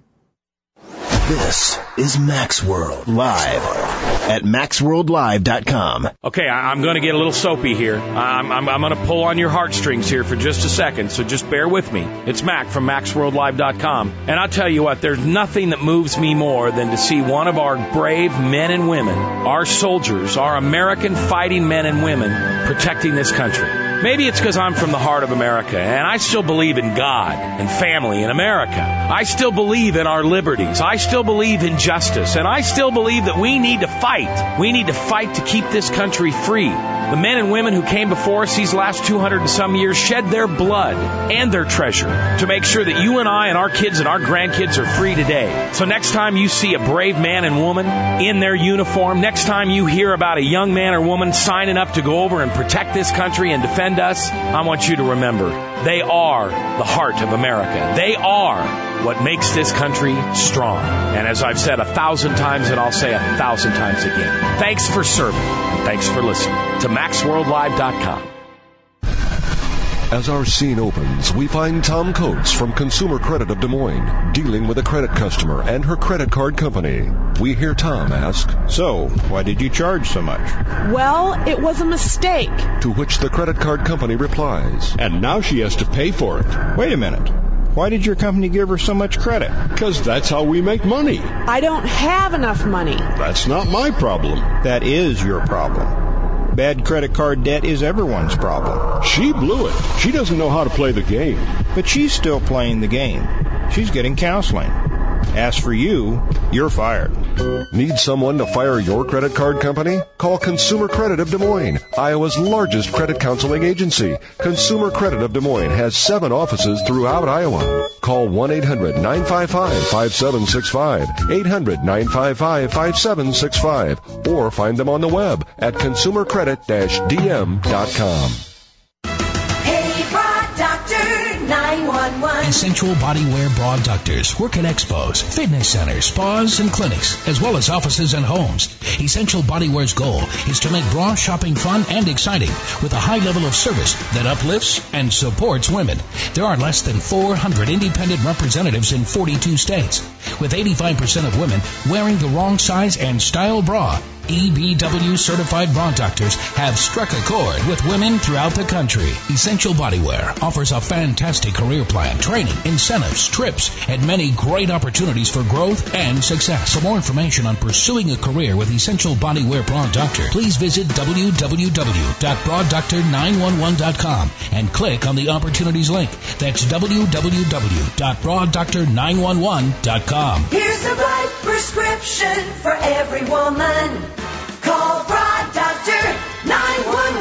This is Max World Live at max world live dot com. Okay, I, I'm going to get a little soapy here. I'm, I'm, I'm going to pull on your heartstrings here for just a second, so just bear with me. It's Mac from max world live dot com, and I'll tell you what, there's nothing that moves me more than to see one of our brave men and women, our soldiers, our American fighting men and women, protecting this country. Maybe it's because I'm from the heart of America, and I still believe in God and family in America. I still believe in our liberties. I still believe in justice, and I still believe that we need to fight. We need to fight to keep this country free. The men and women who came before us these last two hundred and some years shed their blood and their treasure to make sure that you and I and our kids and our grandkids are free today. So next time you see a brave man and woman in their uniform, next time you hear about a young man or woman signing up to go over and protect this country and defend us, I want you to remember, they are the heart of America. They are what makes this country strong. And as I've said a thousand times, and I'll say a thousand times again, thanks for serving. Thanks for listening to Max World Live dot com. As our scene opens, we find Tom Coates from Consumer Credit of Des Moines dealing with a credit customer and her credit card company. We hear Tom ask, "So, why did you charge so much?" "Well, it was a mistake." To which the credit card company replies, "And now she has to pay for it." "Wait a minute. Why did your company give her so much credit?" "Because that's how we make money." "I don't have enough money." "That's not my problem." "That is your problem. Bad credit card debt is everyone's problem." "She blew it. She doesn't know how to play the game." "But she's still playing the game. She's getting counseling. As for you, you're fired." Need someone to fire your credit card company? Call Consumer Credit of Des Moines, Iowa's largest credit counseling agency. Consumer Credit of Des Moines has seven offices throughout Iowa. Call one eight hundred nine five five five seven six five, eight hundred nine five five five seven six five, or find them on the web at consumer credit dash d m dot com. Hey, Broad Doctor nine one one. Essential Bodywear Bra Doctors work at expos, fitness centers, spas, and clinics, as well as offices and homes. Essential Bodywear's goal is to make bra shopping fun and exciting with a high level of service that uplifts and supports women. There are less than four hundred independent representatives in forty-two states, with eighty-five percent of women wearing the wrong size and style bra. E B W certified bra doctors have struck a chord with women throughout the country. Essential Bodywear offers a fantastic career plan, training, incentives, trips, and many great opportunities for growth and success. For more information on pursuing a career with Essential Bodywear Bra Doctor, please visit w w w dot broad doctor nine one one dot com and click on the opportunities link. That's w w w dot broad doctor nine one one dot com. Here's the right prescription for every woman. Call Broad Doctor nine one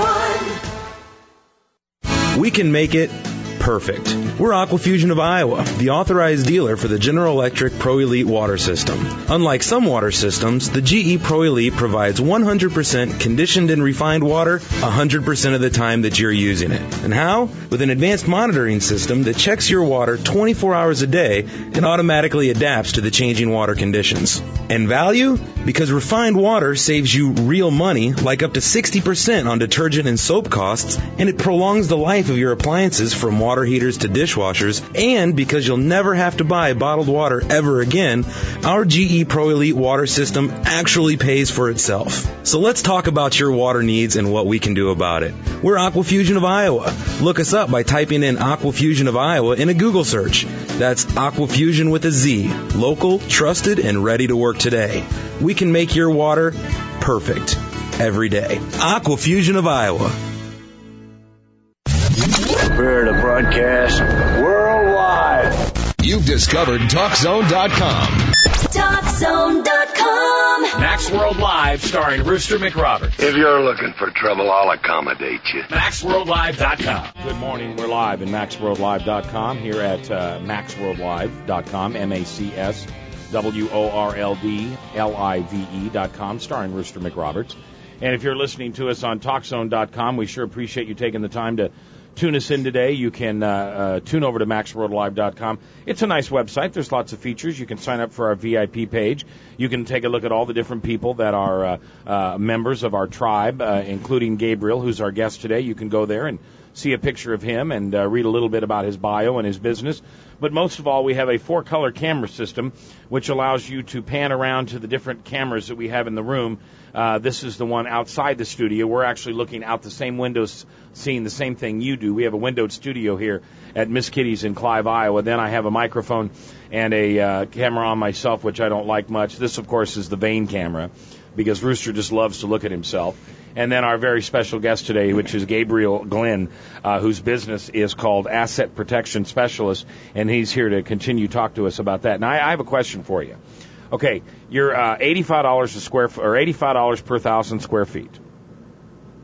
one. We can make it perfect. We're Aquafusion of Iowa, the authorized dealer for the General Electric Pro Elite water system. Unlike some water systems, the G E Pro Elite provides one hundred percent conditioned and refined water one hundred percent of the time that you're using it. And how? With an advanced monitoring system that checks your water twenty-four hours a day and automatically adapts to the changing water conditions. And value? Because refined water saves you real money, like up to sixty percent on detergent and soap costs, and it prolongs the life of your appliances from water heaters to dishwashers, and because you'll never have to buy bottled water ever again, our G E Pro Elite water system actually pays for itself. So let's talk about your water needs and what we can do about it. We're Aquafusion of Iowa. Look us up by typing in Aquafusion of Iowa in a Google search. That's Aquafusion with a Z. Local, trusted, and ready to work today. We can make your water perfect every day. Aquafusion of Iowa. Prepare to broadcast worldwide. You've discovered Talk Zone dot com. Talk Zone dot com. Max World Live, starring Rooster McRoberts. If you're looking for trouble, I'll accommodate you. Max World Live dot com. Good morning. We're live in Max World Live dot com here at uh, Max World Live dot com, M A C S W O R L D L I V E dot com, starring Rooster McRoberts. And if you're listening to us on Talk Zone dot com, we sure appreciate you taking the time to tune us in today. You can uh, uh, tune over to Max World Live dot com. It's a nice website. There's lots of features. You can sign up for our V I P page. You can take a look at all the different people that are uh, uh, members of our tribe, uh, including Gabriel, who's our guest today. You can go there and see a picture of him and uh, read a little bit about his bio and his business. But most of all, we have a four-color camera system, which allows you to pan around to the different cameras that we have in the room. Uh, this is the one outside the studio. We're actually looking out the same windows, seeing the same thing you do. We have a windowed studio here at Miss Kitty's in Clive, Iowa. Then I have a microphone and a uh, camera on myself, which I don't like much. This, of course, is the Vane camera, because Rooster just loves to look at himself. And then our very special guest today, which is Gabriel Glenn, uh, whose business is called Asset Protection Specialist, and he's here to continue to talk to us about that. Now, I, I have a question for you. Okay, you're uh, eighty-five dollars a square foot, or eighty-five dollars per thousand square feet.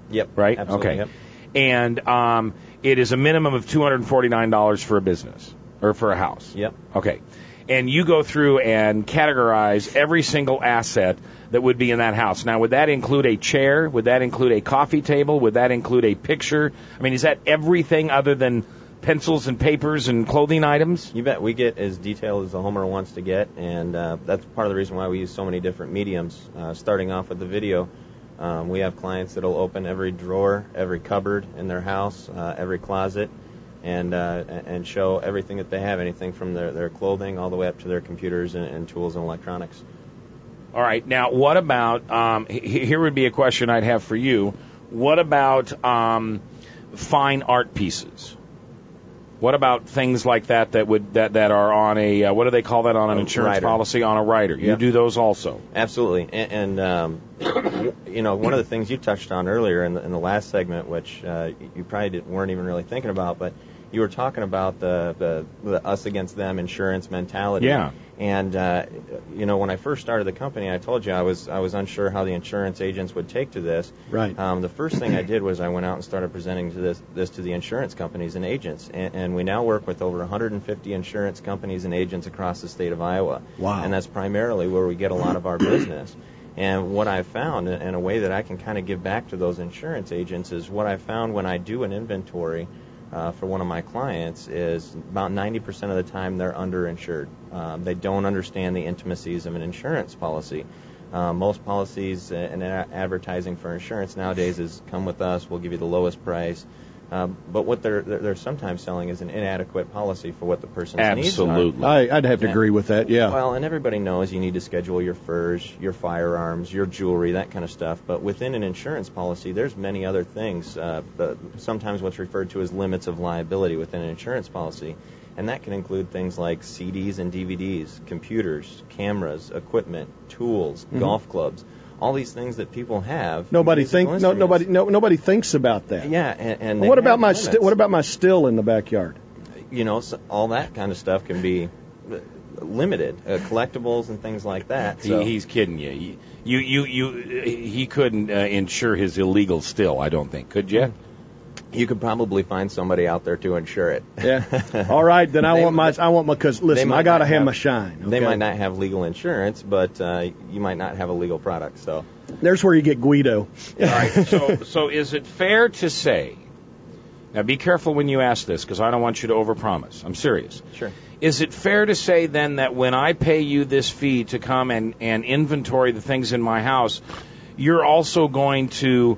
Yep. Right? Absolutely, Okay. yep. And um, it is a minimum of two hundred forty-nine dollars for a business or for a house. Yep. Okay. And you go through and categorize every single asset that would be in that house. Now, would that include a chair? Would that include a coffee table? Would that include a picture? I mean, is that everything other than pencils and papers and clothing items? You bet. We get as detailed as the homeowner wants to get, and uh, that's part of the reason why we use so many different mediums. Uh, starting off with the video, um, we have clients that will open every drawer, every cupboard in their house, uh, every closet, and uh, and show everything that they have, anything from their, their clothing all the way up to their computers and, and tools and electronics. All right. Now, what about, um, h- here would be a question I'd have for you. What about um, fine art pieces? What about things like that that would that, that are on a, uh, what do they call that on an A insurance rider. policy? On a rider. You Yeah. do those also? Absolutely. And, and um, you know, one of the things you touched on earlier in the, in the last segment, which uh, you probably didn't, weren't even really thinking about, but you were talking about the, the, the us against them insurance mentality. Yeah. And uh, you know, when I first started the company, I told you I was I was unsure how the insurance agents would take to this. Right. Um, the first thing I did was I went out and started presenting to this this to the insurance companies and agents, and, and we now work with over one hundred fifty insurance companies and agents across the state of Iowa. Wow. And that's primarily where we get a lot of our business. And what I've found, in a way that I can kind of give back to those insurance agents, is what I found when I do an inventory uh, for one of my clients is about ninety percent of the time they're underinsured. Um, they don't understand the intimacies of an insurance policy. Uh, most policies and a- advertising for insurance nowadays is come with us, we'll give you the lowest price. Um, but what they're, they're they're sometimes selling is an inadequate policy for what the person's needs are. Absolutely. I, I'd have to Yeah. agree with that, yeah. Well, and everybody knows you need to schedule your furs, your firearms, your jewelry, that kind of stuff. But within an insurance policy, there's many other things. Uh, the, sometimes what's referred to as limits of liability within an insurance policy. And that can include things like C Ds and D V Ds, computers, cameras, equipment, tools, Mhm. golf clubs. All these things that people have. Nobody musical think no, instruments. nobody no, nobody thinks about that. Yeah, and, and Well, what they about have my limits. sti- what about my still in the backyard? You know, so all that kind of stuff can be uh, limited, uh, collectibles and things like that. So. He, he's kidding you. You, you, you. He couldn't uh, insure his illegal still. I don't think. Could you? You could probably find somebody out there to insure it. Yeah. All right, then I They- want my I want my because they listen, might I got to not have have- my shine. They okay? might not have legal insurance, but uh, you might not have a legal product. So There's where you get Guido. All right. So, so is it fair to say? Now, be careful when you ask this, because I don't want you to overpromise. I'm serious. Sure. Is it fair to say then that when I pay you this fee to come and, and inventory the things in my house, you're also going to,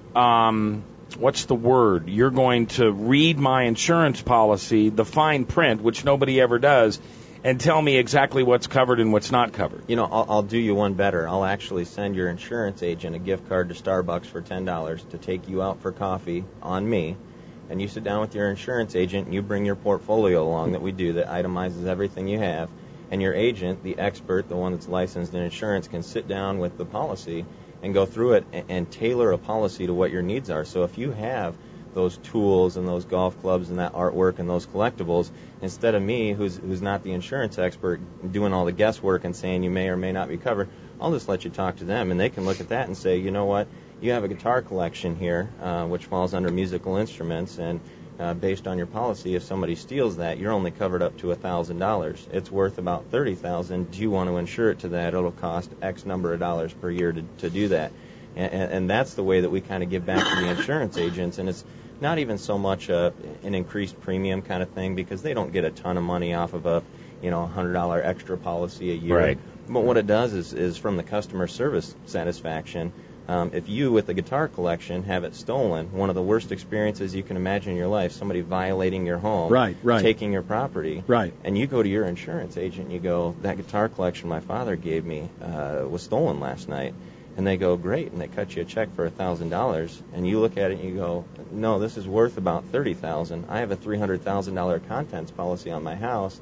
um, what's the word? You're going to read my insurance policy, the fine print, which nobody ever does, and tell me exactly what's covered and what's not covered. You know, I'll, I'll do you one better. I'll actually send your insurance agent a gift card to Starbucks for ten dollars to take you out for coffee on me. And you sit down with your insurance agent and you bring your portfolio along that we do that itemizes everything you have. And your agent, the expert, the one that's licensed in insurance, can sit down with the policy and go through it and, and tailor a policy to what your needs are. So if you have those tools and those golf clubs and that artwork and those collectibles, instead of me, who's who's not the insurance expert, doing all the guesswork and saying you may or may not be covered, I'll just let you talk to them, and they can look at that and say, you know what, you have a guitar collection here, uh, which falls under musical instruments, and uh, based on your policy, if somebody steals that, you're only covered up to one thousand dollars. It's worth about thirty thousand dollars. Do you want to insure it to that? It'll cost X number of dollars per year to, to do that. And, and, and that's the way that we kind of give back to the insurance agents, and it's not even so much a, an increased premium kind of thing, because they don't get a ton of money off of a, you know, one hundred dollars extra policy a year. Right. But what it does is, is from the customer service satisfaction, um, if you, with the guitar collection, have it stolen, one of the worst experiences you can imagine in your life, somebody violating your home, Right, right. taking your property, Right. and you go to your insurance agent and you go, that guitar collection my father gave me uh, was stolen last night. And they go, great, and they cut you a check for one thousand dollars, and you look at it and you go, no, this is worth about thirty thousand dollars. I have a three hundred thousand dollars contents policy on my house,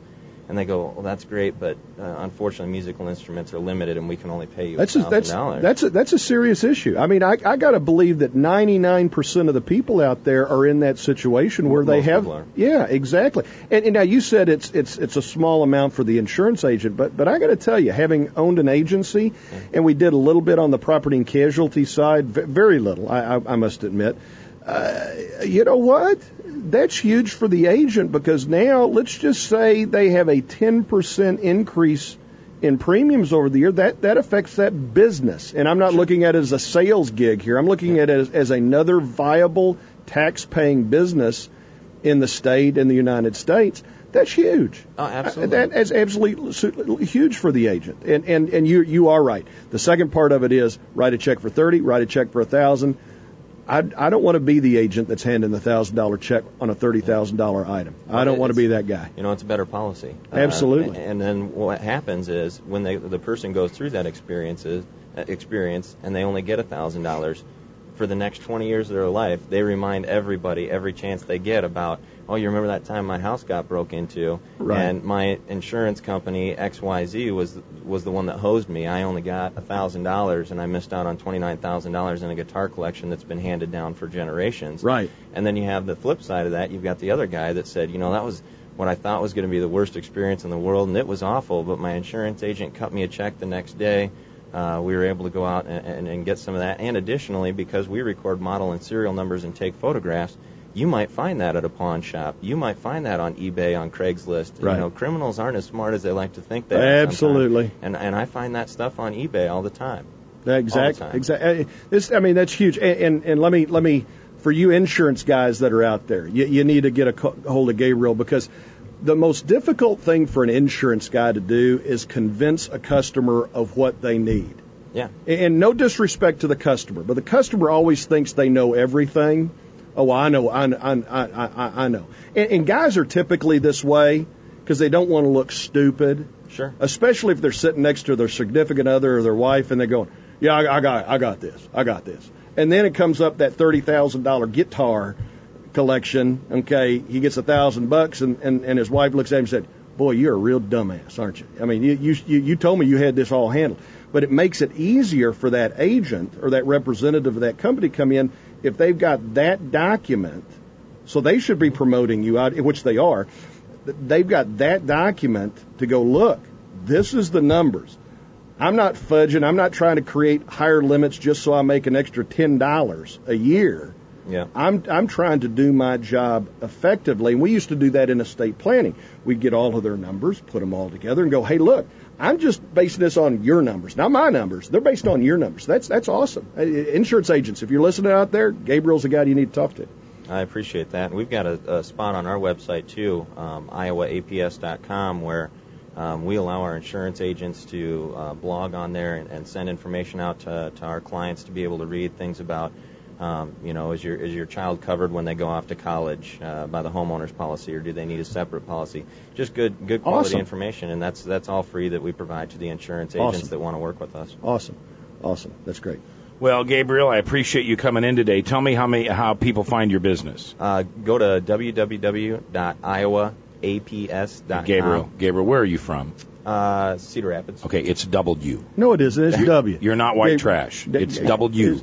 And they go, well, that's great, but uh, unfortunately, musical instruments are limited, and we can only pay you That's a a, thousand that's dollars. that's a, that's a serious issue. I mean, I I got to believe that ninety-nine percent of the people out there are in that situation where they Most have. people are. Yeah, exactly. And, and now you said it's it's it's a small amount for the insurance agent, but but I got to tell you, having owned an agency, and we did a little bit on the property and casualty side, v- very little, I I, I must admit. Uh, you know what? That's huge for the agent because now let's just say they have a ten percent increase in premiums over the year. That that affects that business. And I'm not sure. looking at it as a sales gig here. I'm looking at it as, as another viable tax-paying business in the state, in the United States. That's huge. Oh, absolutely. That is absolutely huge for the agent. And, and, and you, you are right. The second part of it is write a check for thirty, write a check for one thousand dollars. I, I don't want to be the agent that's handing the one thousand dollars check on a thirty thousand dollars item. I don't want to be that guy. You know, it's a better policy. Absolutely. Uh, and then what happens is when they, the person goes through that experiences, uh, experience and they only get one thousand dollars, for the next twenty years of their life, they remind everybody every chance they get about, oh, you remember that time my house got broke into, right. and my insurance company X Y Z was was the one that hosed me. I only got one thousand dollars, and I missed out on twenty-nine thousand dollars in a guitar collection that's been handed down for generations. Right. And then you have the flip side of that. You've got the other guy that said, you know, that was what I thought was going to be the worst experience in the world, and it was awful, but my insurance agent cut me a check the next day. Uh, we were able to go out and, and, and get some of that. And additionally, because we record model and serial numbers and take photographs, you might find that at a pawn shop. You might find that on eBay, on Craigslist. Right. You know, criminals aren't as smart as they like to think they are. Absolutely. And and I find that stuff on eBay all the time. Exactly. Exactly. This, I mean, that's huge. And, and and let me let me for you insurance guys that are out there, you, you need to get a hold of Gabriel, because the most difficult thing for an insurance guy to do is convince a customer of what they need. Yeah. And no disrespect to the customer, but the customer always thinks they know everything. Oh, I know, I, I, I, I know. And, and guys are typically this way because they don't want to look stupid. Sure. Especially if they're sitting next to their significant other or their wife and they're going, yeah, I, I got, I got this, I got this. And then it comes up that thirty thousand dollars guitar collection. Okay, he gets a thousand bucks, and, and and his wife looks at him and said, "Boy, you're a real dumbass, aren't you? I mean, you you you told me you had this all handled." But it makes it easier for that agent or that representative of that company to come in if they've got that document. So they should be promoting you out, which they are. They've got that document to go, look, this is the numbers. I'm not fudging. I'm not trying to create higher limits just so I make an extra ten dollars a year. Yeah. I'm I'm trying to do my job effectively. And we used to do that in estate planning. We'd get all of their numbers, put them all together, and go, hey, look, I'm just basing this on your numbers, not my numbers. They're based on your numbers. That's that's awesome. Insurance agents, if you're listening out there, Gabriel's the guy you need to talk to. I appreciate that. And we've got a, a spot on our website, too, um, Iowa A P S dot com, where um, we allow our insurance agents to uh, blog on there and, and send information out to, to our clients to be able to read things about, um, you know, is your is your child covered when they go off to college uh, by the homeowner's policy, or do they need a separate policy? Just good good quality Awesome. information, and that's that's all free that we provide to the insurance agents Awesome. that want to work with us. Awesome. Awesome. That's great. Well, Gabriel, I appreciate you coming in today. Tell me how many, how people find your business. Uh, go to w w w dot iowa a p s dot com. Gabriel, Gabriel, where are you from? Uh, Cedar Rapids. Okay, it's W. No, it isn't. It's W. You're not white Gabe- trash. D- It's D- W.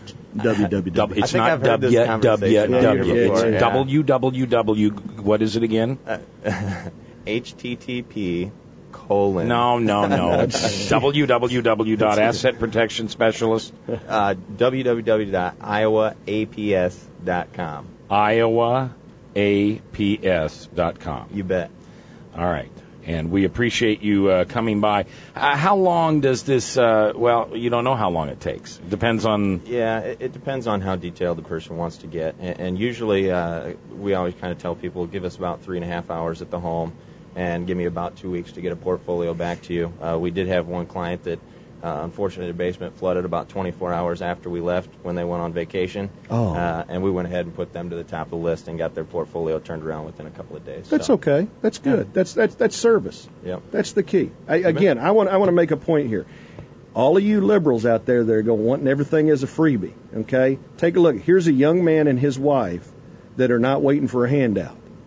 W W W. It's I think not I've heard this W, W, conversation W. before, It's yeah. W, W, W. What is it again? Uh, H T T P colon. No, no, no. w w w dot asset protection specialist. Uh, w w w dot iowa a p s dot com. Iowa A P S dot com. You bet. All right. And we appreciate you uh, coming by. Uh, how long does this, uh, well, you don't know how long it takes. It depends on... Yeah, it, it depends on how detailed the person wants to get. And, and usually uh, we always kind of tell people, give us about three and a half hours at the home and give me about two weeks to get a portfolio back to you. Uh, we did have one client that, uh, unfortunately, the basement flooded about twenty-four hours after we left when they went on vacation. Oh. Uh, and we went ahead and put them to the top of the list and got their portfolio turned around within a couple of days. That's so. okay. That's good. Yeah. That's that's that's service. Yep. That's the key. I, again, I want I want to make a point here. All of you liberals out there that are going wanting everything as a freebie, okay? Take a look. Here's a young man and his wife that are not waiting for a handout,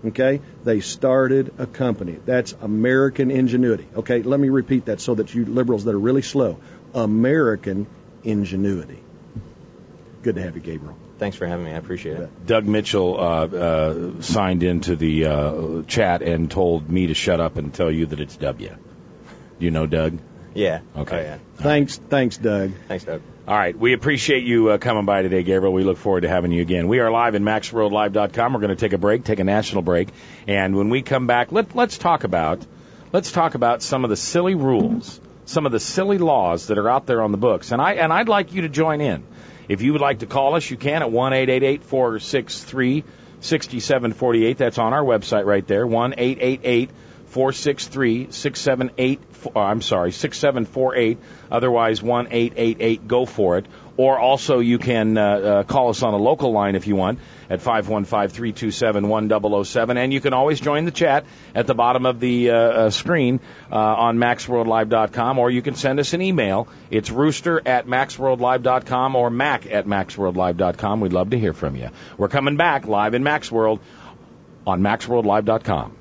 Okay? They started a company. That's American ingenuity. Okay, let me repeat that so that you liberals that are really slow. American ingenuity. Good to have you, Gabriel. Thanks for having me. I appreciate it. Doug Mitchell uh, uh, signed into the uh, chat and told me to shut up and tell you that it's W. Do you know Doug? Yeah. Okay. Oh, yeah. Thanks, thanks, Doug. Thanks, Doug. All right. We appreciate you uh, coming by today, Gabriel. We look forward to having you again. We are live in max world live dot com. We're going to take a break, take a national break, and when we come back, let, let's talk about let's talk about some of the silly rules, some of the silly laws that are out there on the books, and I and I'd like you to join in. If you would like to call us, you can at one eight eight eight, four six three, six seven four eight. That's on our website right there, one eight eight eight, four six three, six seven eight. Oh, I'm sorry, six seven four eight. Otherwise, one eight eight eight, go for it. Or also you can uh, uh, call us on a local line if you want at five one five, three two seven, one zero zero seven. And you can always join the chat at the bottom of the uh, uh, screen uh, on max world live dot com. Or you can send us an email. It's rooster at max world live dot com or mac at max world live dot com. We'd love to hear from you. We're coming back live in Maxworld on max world live dot com.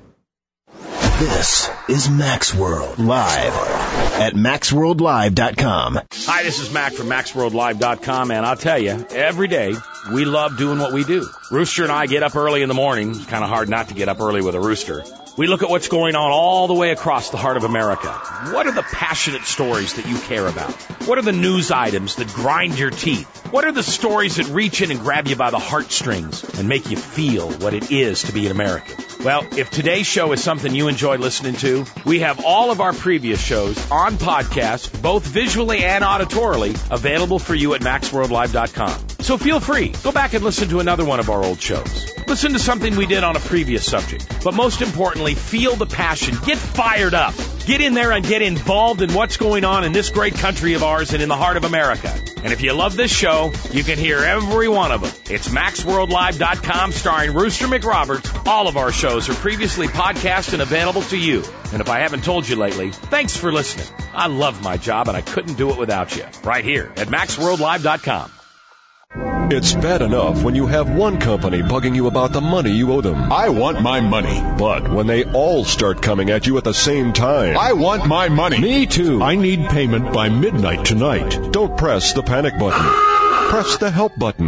This is Maxworld Live at max world live dot com. Hi, this is Mac from max world live dot com, and I'll tell you, every day we love doing what we do. Rooster and I get up early in the morning. It's kind of hard not to get up early with a rooster. We look at what's going on all the way across the heart of America. What are the passionate stories that you care about? What are the news items that grind your teeth? What are the stories that reach in and grab you by the heartstrings and make you feel what it is to be an American? Well, if today's show is something you enjoy listening to, we have all of our previous shows on podcast, both visually and auditorily, available for you at max world live dot com. So feel free. Go back and listen to another one of our old shows. Listen to something we did on a previous subject. But most importantly, feel the passion. Get fired up. Get in there and get involved in what's going on in this great country of ours and in the heart of America. And if you love this show, you can hear every one of them. It's max world live dot com starring Rooster McRoberts. All of our shows are previously podcast and available to you. And if I haven't told you lately, thanks for listening. I love my job and I couldn't do it without you. Right here at max world live dot com. It's bad enough when you have one company bugging you about the money you owe them. I want my money. But when they all start coming at you at the same time. I want my money. Me too. I need payment by midnight tonight. Don't press the panic button. Press the help button.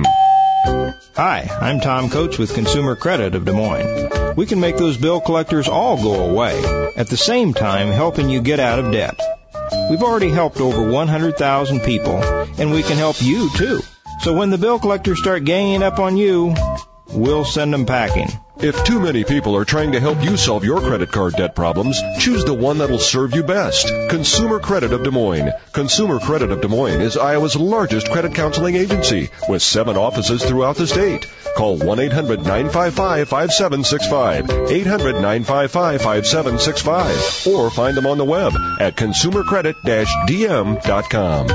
Hi, I'm Tom Coates with Consumer Credit of Des Moines. We can make those bill collectors all go away, at the same time helping you get out of debt. We've already helped over one hundred thousand people, and we can help you too. So when the bill collectors start ganging up on you, we'll send them packing. If too many people are trying to help you solve your credit card debt problems, choose the one that'll serve you best. Consumer Credit of Des Moines. Consumer Credit of Des Moines is Iowa's largest credit counseling agency with seven offices throughout the state. Call one eight hundred nine five five, five seven six five, eight hundred nine five five, five seven six five, or find them on the web at consumer credit dash d m dot com.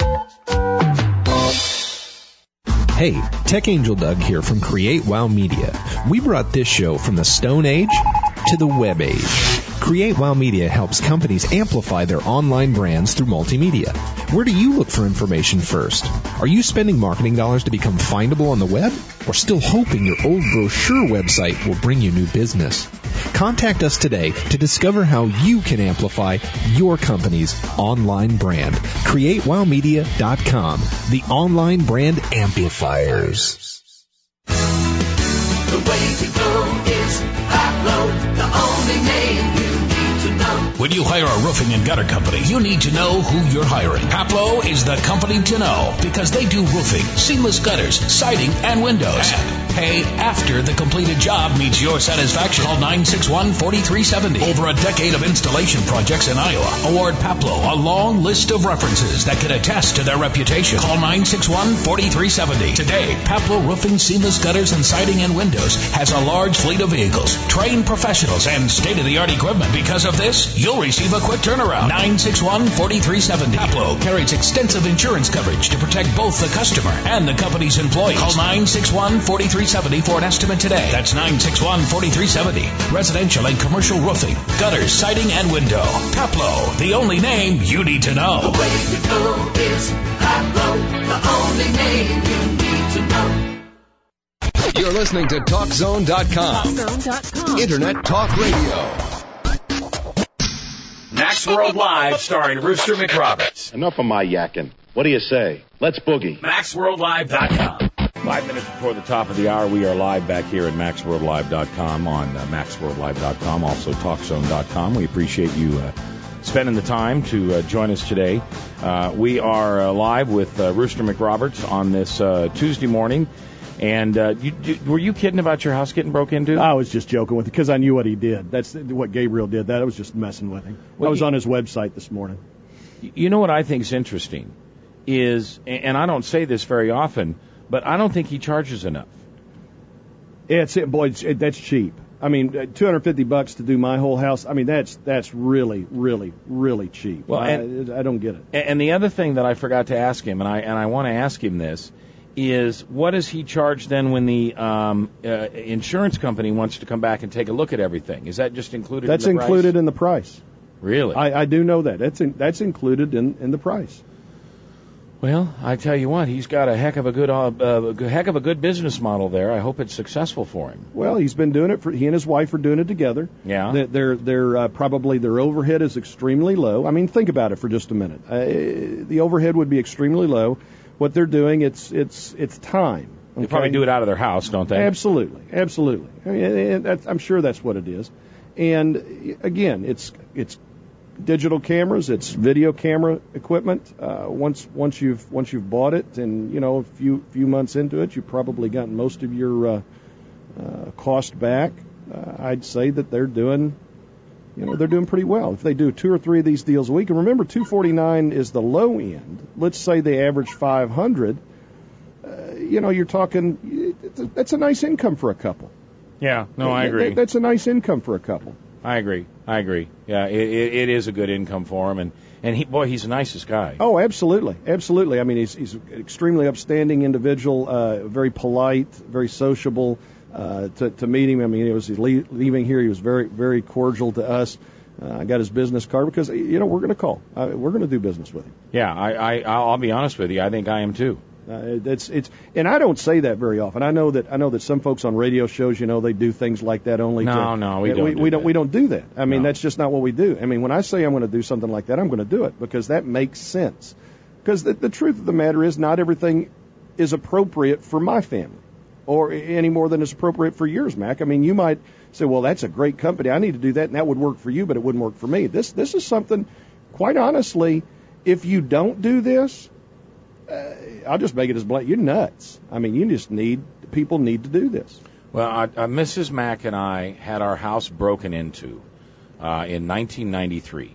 Hey, Tech Angel Doug here from Create Wow Media. We brought this show from the Stone Age to the Web Age. Create Wow Media helps companies amplify their online brands through multimedia. Where do you look for information first? Are you spending marketing dollars to become findable on the web? Or still hoping your old brochure website will bring you new business? Contact us today to discover how you can amplify your company's online brand. create wow media dot com, the online brand amplifiers. The way to go is Pablo, the only name you need to know. When you hire a roofing and gutter company, you need to know who you're hiring. Paplo is the company to know because they do roofing, seamless gutters, siding, and windows. And pay after the completed job meets your satisfaction. Call nine six one, four three seven zero. Over a decade of installation projects in Iowa. Award Paplo a long list of references that can attest to their reputation. Call nine six one, four three seven zero. Today, Paplo Roofing, seamless gutters, and siding and windows has a large fleet of vehicles, trained professionals, and state-of-the-art equipment. Because of this, you'll receive a quick turnaround. nine six one, four three seven zero. Paplo carries extensive insurance coverage to protect both the customer and the company's employees. Call nine six one, four three seven zero for an estimate today. That's nine six one, four three seven zero. Residential and commercial roofing, gutters, siding, and window. Paplo, the only name you need to know. The way to go is Pablo, the only name you need to know. You're listening to Talk Zone dot com. TalkZone dot com. Internet Talk Radio. Max World Live, starring Rooster McRoberts. Enough of my yakking. What do you say? Let's boogie. Max World Live dot com. Five minutes before the top of the hour, we are live back here at Max World Live dot com on uh, Max World Live dot com, also Talk Zone dot com. We appreciate you uh, spending the time to uh, join us today. Uh, we are uh, live with uh, Rooster McRoberts on this uh, Tuesday morning. And uh, you, you, were you kidding about your house getting broke into? I was just joking with it because I knew what he did. That's what Gabriel did. That I was just messing with him. Well, I was you, on his website this morning. You know what I think is interesting is, and I don't say this very often, but I don't think he charges enough. Yeah, it's it, boy. It's, it, that's cheap. I mean, two hundred fifty bucks to do my whole house. I mean, that's that's really, really, really cheap. Well, and, I, I don't get it. And the other thing that I forgot to ask him, and I and I want to ask him this, is what does he charge then when the um, uh, insurance company wants to come back and take a look at everything? Is that just included? That's in the included price? in the price. Really? I, I do know that. That's in, that's included in, in the price. Well, I tell you what, he's got a heck of a good, uh, uh, heck of a good business model there. I hope it's successful for him. Well, he's been doing it for he and his wife are doing it together. Yeah. They're, they're, they're uh, probably their overhead is extremely low. I mean, think about it for just a minute. Uh, the overhead would be extremely low. What they're doing, it's it's it's time. Okay? They probably do it out of their house, don't they? Absolutely, absolutely. I mean, that's, I'm sure that's what it is. And again, it's it's digital cameras, it's video camera equipment. Uh, once once you've once you've bought it, and you know a few few months into it, you've probably gotten most of your uh, uh, cost back. Uh, I'd say that they're doing. You know, they're doing pretty well. If they do two or three of these deals a week, and remember, two forty-nine is the low end. Let's say they average five hundred. Uh, you know, you're talking. That's a nice income for a couple. Yeah, no, I agree. That's a nice income for a couple. I agree. I agree. Yeah, it, it, it is a good income for him, and and he, boy, he's the nicest guy. Oh, absolutely, absolutely. I mean, he's he's an extremely upstanding individual, uh, very polite, very sociable. Uh, to, to meet him, I mean, it was he's leaving here. He was very, very cordial to us. Uh, I got his business card because you know we're going to call. Uh, we're going to do business with him. Yeah, I, I, I'll be honest with you. I think I am too. Uh, it's, it's, and I don't say that very often. I know that I know that some folks on radio shows, you know, they do things like that only. No, to, no, we uh, don't. We, do we don't. that. We don't do that. I mean, no. That's just not what we do. I mean, when I say I'm going to do something like that, I'm going to do it because that makes sense. Because the, the truth of the matter is, not everything is appropriate for my family, or any more than is appropriate for yours, Mac. I mean, you might say, well, that's a great company. I need to do that, and that would work for you, but it wouldn't work for me. This this is something, quite honestly, if you don't do this, uh, I'll just make it as blunt. You're nuts. I mean, you just need, people need to do this. Well, uh, uh, Missus Mack and I had our house broken into uh, in nineteen ninety-three,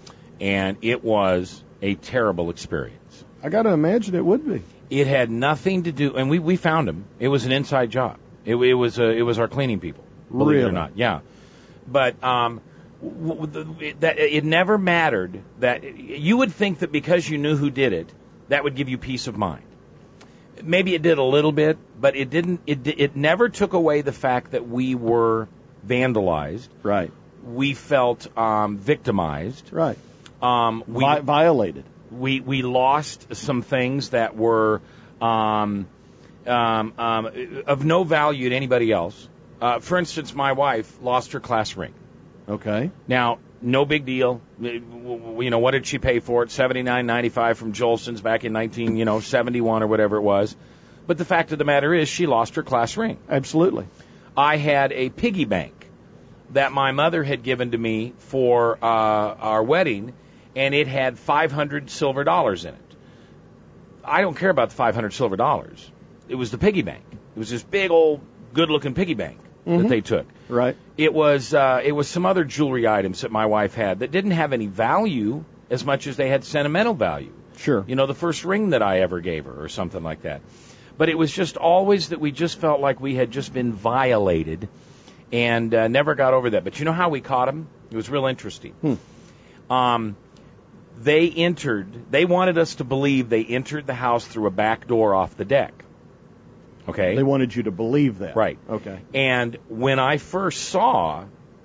and it was a terrible experience. I got to imagine it would be. It had nothing to do, and we, we found him. It was an inside job. It, it was uh, it was our cleaning people, believe really? it or not. Yeah, but um, w- w- it, that it never mattered that you would think that because you knew who did it, that would give you peace of mind. Maybe it did a little bit, but it didn't. It it never took away the fact that we were vandalized. Right. We felt um, victimized. Right. Um, we Vi- violated. We we lost some things that were um, um, um, of no value to anybody else. Uh, for instance, my wife lost her class ring. Okay. Now, no big deal. You know, what did she pay for it? seventy-nine ninety-five from Jolson's back in nineteen, you know, seventy-one or whatever it was. But the fact of the matter is, she lost her class ring. Absolutely. I had a piggy bank that my mother had given to me for uh, our wedding, and it had five hundred silver dollars in it. I don't care about the five hundred silver dollars. It was the piggy bank. It was this big old good-looking piggy bank mm-hmm. that they took. Right. It was uh, it was some other jewelry items that my wife had that didn't have any value as much as they had sentimental value. Sure. You know, the first ring that I ever gave her or something like that. But it was just always that we just felt like we had just been violated and uh, never got over that. But you know how we caught them? It was real interesting. Hmm. Um, they entered, they wanted us to believe they entered the house through a back door off the deck. Okay? They wanted you to believe that. Right. Okay. And when I first saw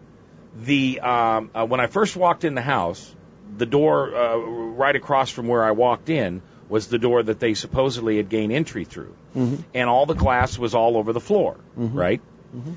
the, um, uh, when I first walked in the house, the door uh, right across from where I walked in was the door that they supposedly had gained entry through. Mm-hmm. And all the glass was all over the floor, Mm-hmm. right? Mm-hmm.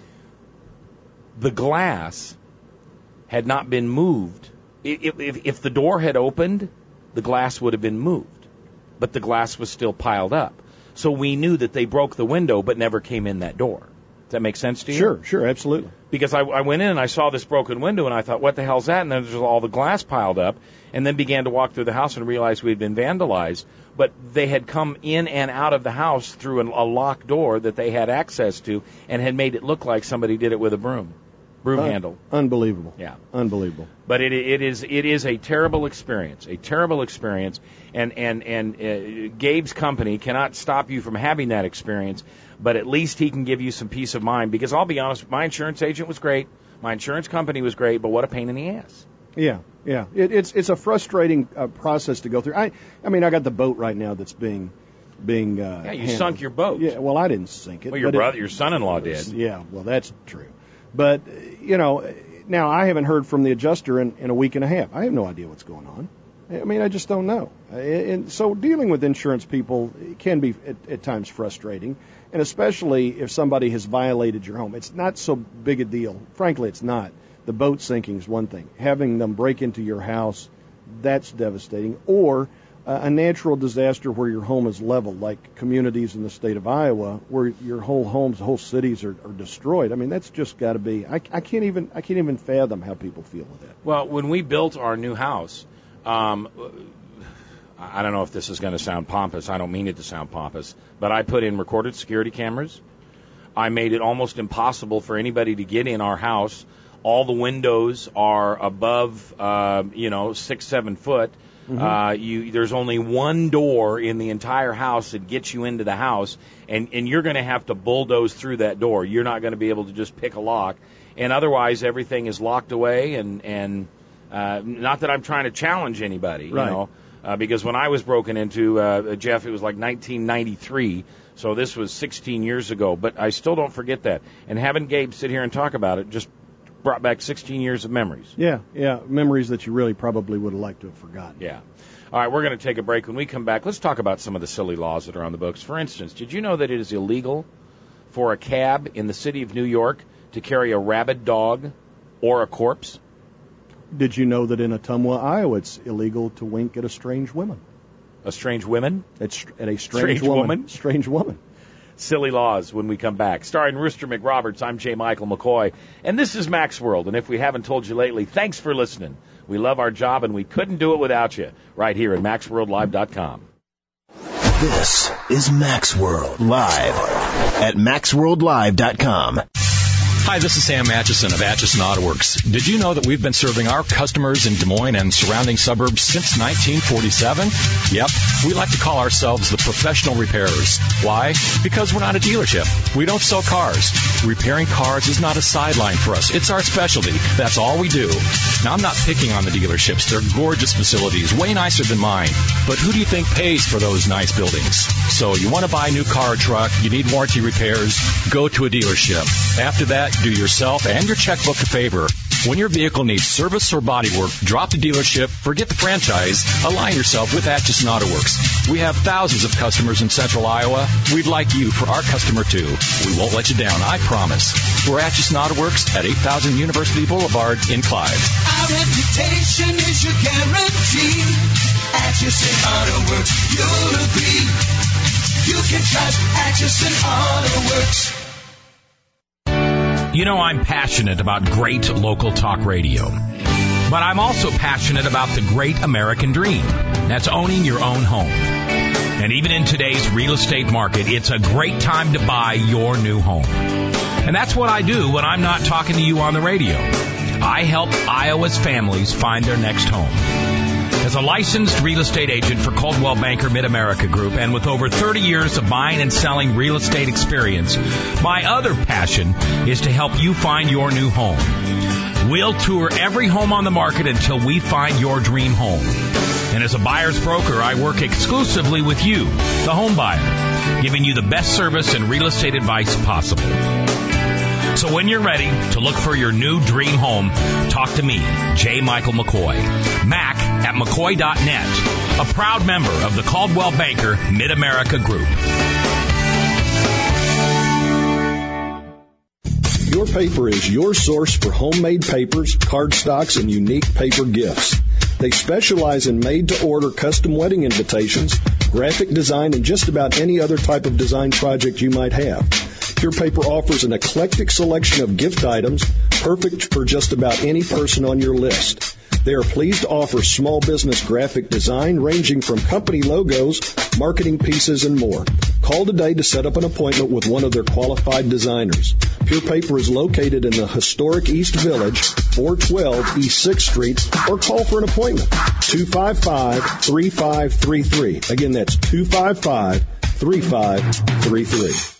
The glass had not been moved. If, if, if the door had opened, the glass would have been moved. But the glass was still piled up. So we knew that they broke the window but never came in that door. Does that make sense to you? Sure, sure, absolutely. Because I, I went in and I saw this broken window and I thought, what the hell's that? And then there's all the glass piled up, and then began to walk through the house and realized we'd been vandalized. But they had come in and out of the house through an, a locked door that they had access to and had made it look like somebody did it with a broom, broom Un- handle. Unbelievable. Yeah. Unbelievable. But it, it is it is a terrible experience, a terrible experience, and and and uh, Gabe's company cannot stop you from having that experience, but at least he can give you some peace of mind. Because I'll be honest, my insurance agent was great, my insurance company was great, but what a pain in the ass. Yeah, yeah. It, it's it's a frustrating uh, process to go through. I I mean, I got the boat right now that's being being. Uh, Yeah, you handled. sunk your boat. Yeah, well, I didn't sink it. Well, your but brother, it, your son-in-law did. Yeah, well, that's true. But you know. Now, I haven't heard from the adjuster in, in a week and a half. I have no idea what's going on. I mean, I just don't know. And so dealing with insurance people can be at, at times frustrating, and especially if somebody has violated your home. It's not so big a deal. Frankly, it's not. The boat sinking is one thing. Having them break into your house, that's devastating. Or uh, a natural disaster where your home is leveled, like communities in the state of Iowa, where your whole homes, whole cities are, are destroyed. I mean, that's just got to be. I, I can't even. I can't even fathom how people feel with that. Well, when we built our new house, um, I don't know if this is going to sound pompous. I don't mean it to sound pompous, but I put in recorded security cameras. I made it almost impossible for anybody to get in our house. All the windows are above, uh, you know, six, seven foot. Mm-hmm. Uh, you, there's only one door in the entire house that gets you into the house, and, and you're going to have to bulldoze through that door. You're not going to be able to just pick a lock. And otherwise, everything is locked away, and, and uh, not that I'm trying to challenge anybody, right. you know, uh, because when I was broken into, uh, Jeff, it was like nineteen ninety-three, so this was sixteen years ago. But I still don't forget that. And having Gabe sit here and talk about it just brought back sixteen years of memories. Yeah, yeah, memories that you really probably would have liked to have forgotten. Yeah. All right, we're going to take a break. When we come back, let's talk about some of the silly laws that are on the books. For instance, did you know that it is illegal for a cab in the city of New York to carry a rabid dog or a corpse? Did you know that in Ottumwa, Iowa, it's illegal to wink at a strange woman? A strange woman? It's at a strange, Strange woman. woman? Strange woman. Silly laws when we come back. Starring Rooster McRoberts, I'm J. Michael McCoy, and this is Mac's World. And if we haven't told you lately, thanks for listening. We love our job, and we couldn't do it without you. Right here at Max World Live dot com. This is Mac's World Live at Max World Live dot com. Hi, this is Sam Atchison of Atchison Auto Works. Did you know that we've been serving our customers in Des Moines and surrounding suburbs since nineteen forty-seven? Yep, we like to call ourselves the professional repairers. Why? Because we're not a dealership. We don't sell cars. Repairing cars is not a sideline for us. It's our specialty. That's all we do. Now, I'm not picking on the dealerships. They're gorgeous facilities, way nicer than mine. But who do you think pays for those nice buildings? So you want to buy a new car or truck, you need warranty repairs, go to a dealership. After that, do yourself and your checkbook a favor. When your vehicle needs service or body work, drop the dealership, forget the franchise, align yourself with Atchison Auto Works. We have thousands of customers in central Iowa. We'd like you for our customer too. We won't let you down, I promise. We're Atchison Auto Works at eight thousand University Boulevard in Clive. Our reputation is your guarantee. Atchison Auto Works, you'll agree. You can trust Atchison Auto Works. You know, I'm passionate about great local talk radio. But I'm also passionate about the great American dream. That's owning your own home. And even in today's real estate market, it's a great time to buy your new home. And that's what I do when I'm not talking to you on the radio. I help Iowa's families find their next home. As a licensed real estate agent for Coldwell Banker Mid-America Group and with over thirty years of buying and selling real estate experience, my other passion is to help you find your new home. We'll tour every home on the market until we find your dream home. And as a buyer's broker, I work exclusively with you, the home buyer, giving you the best service and real estate advice possible. So when you're ready to look for your new dream home, talk to me, J. Michael McCoy. Mac at McCoy dot net, a proud member of the Caldwell Banker Mid-America Group. Your Paper is your source for homemade papers, cardstocks, and unique paper gifts. They specialize in made-to-order custom wedding invitations, graphic design, and just about any other type of design project you might have. Pure Paper offers an eclectic selection of gift items, perfect for just about any person on your list. They are pleased to offer small business graphic design ranging from company logos, marketing pieces, and more. Call today to set up an appointment with one of their qualified designers. Pure Paper is located in the historic East Village, four twelve East sixth Street, or call for an appointment, two five five, three five three three. Again, that's two five five, three five three three.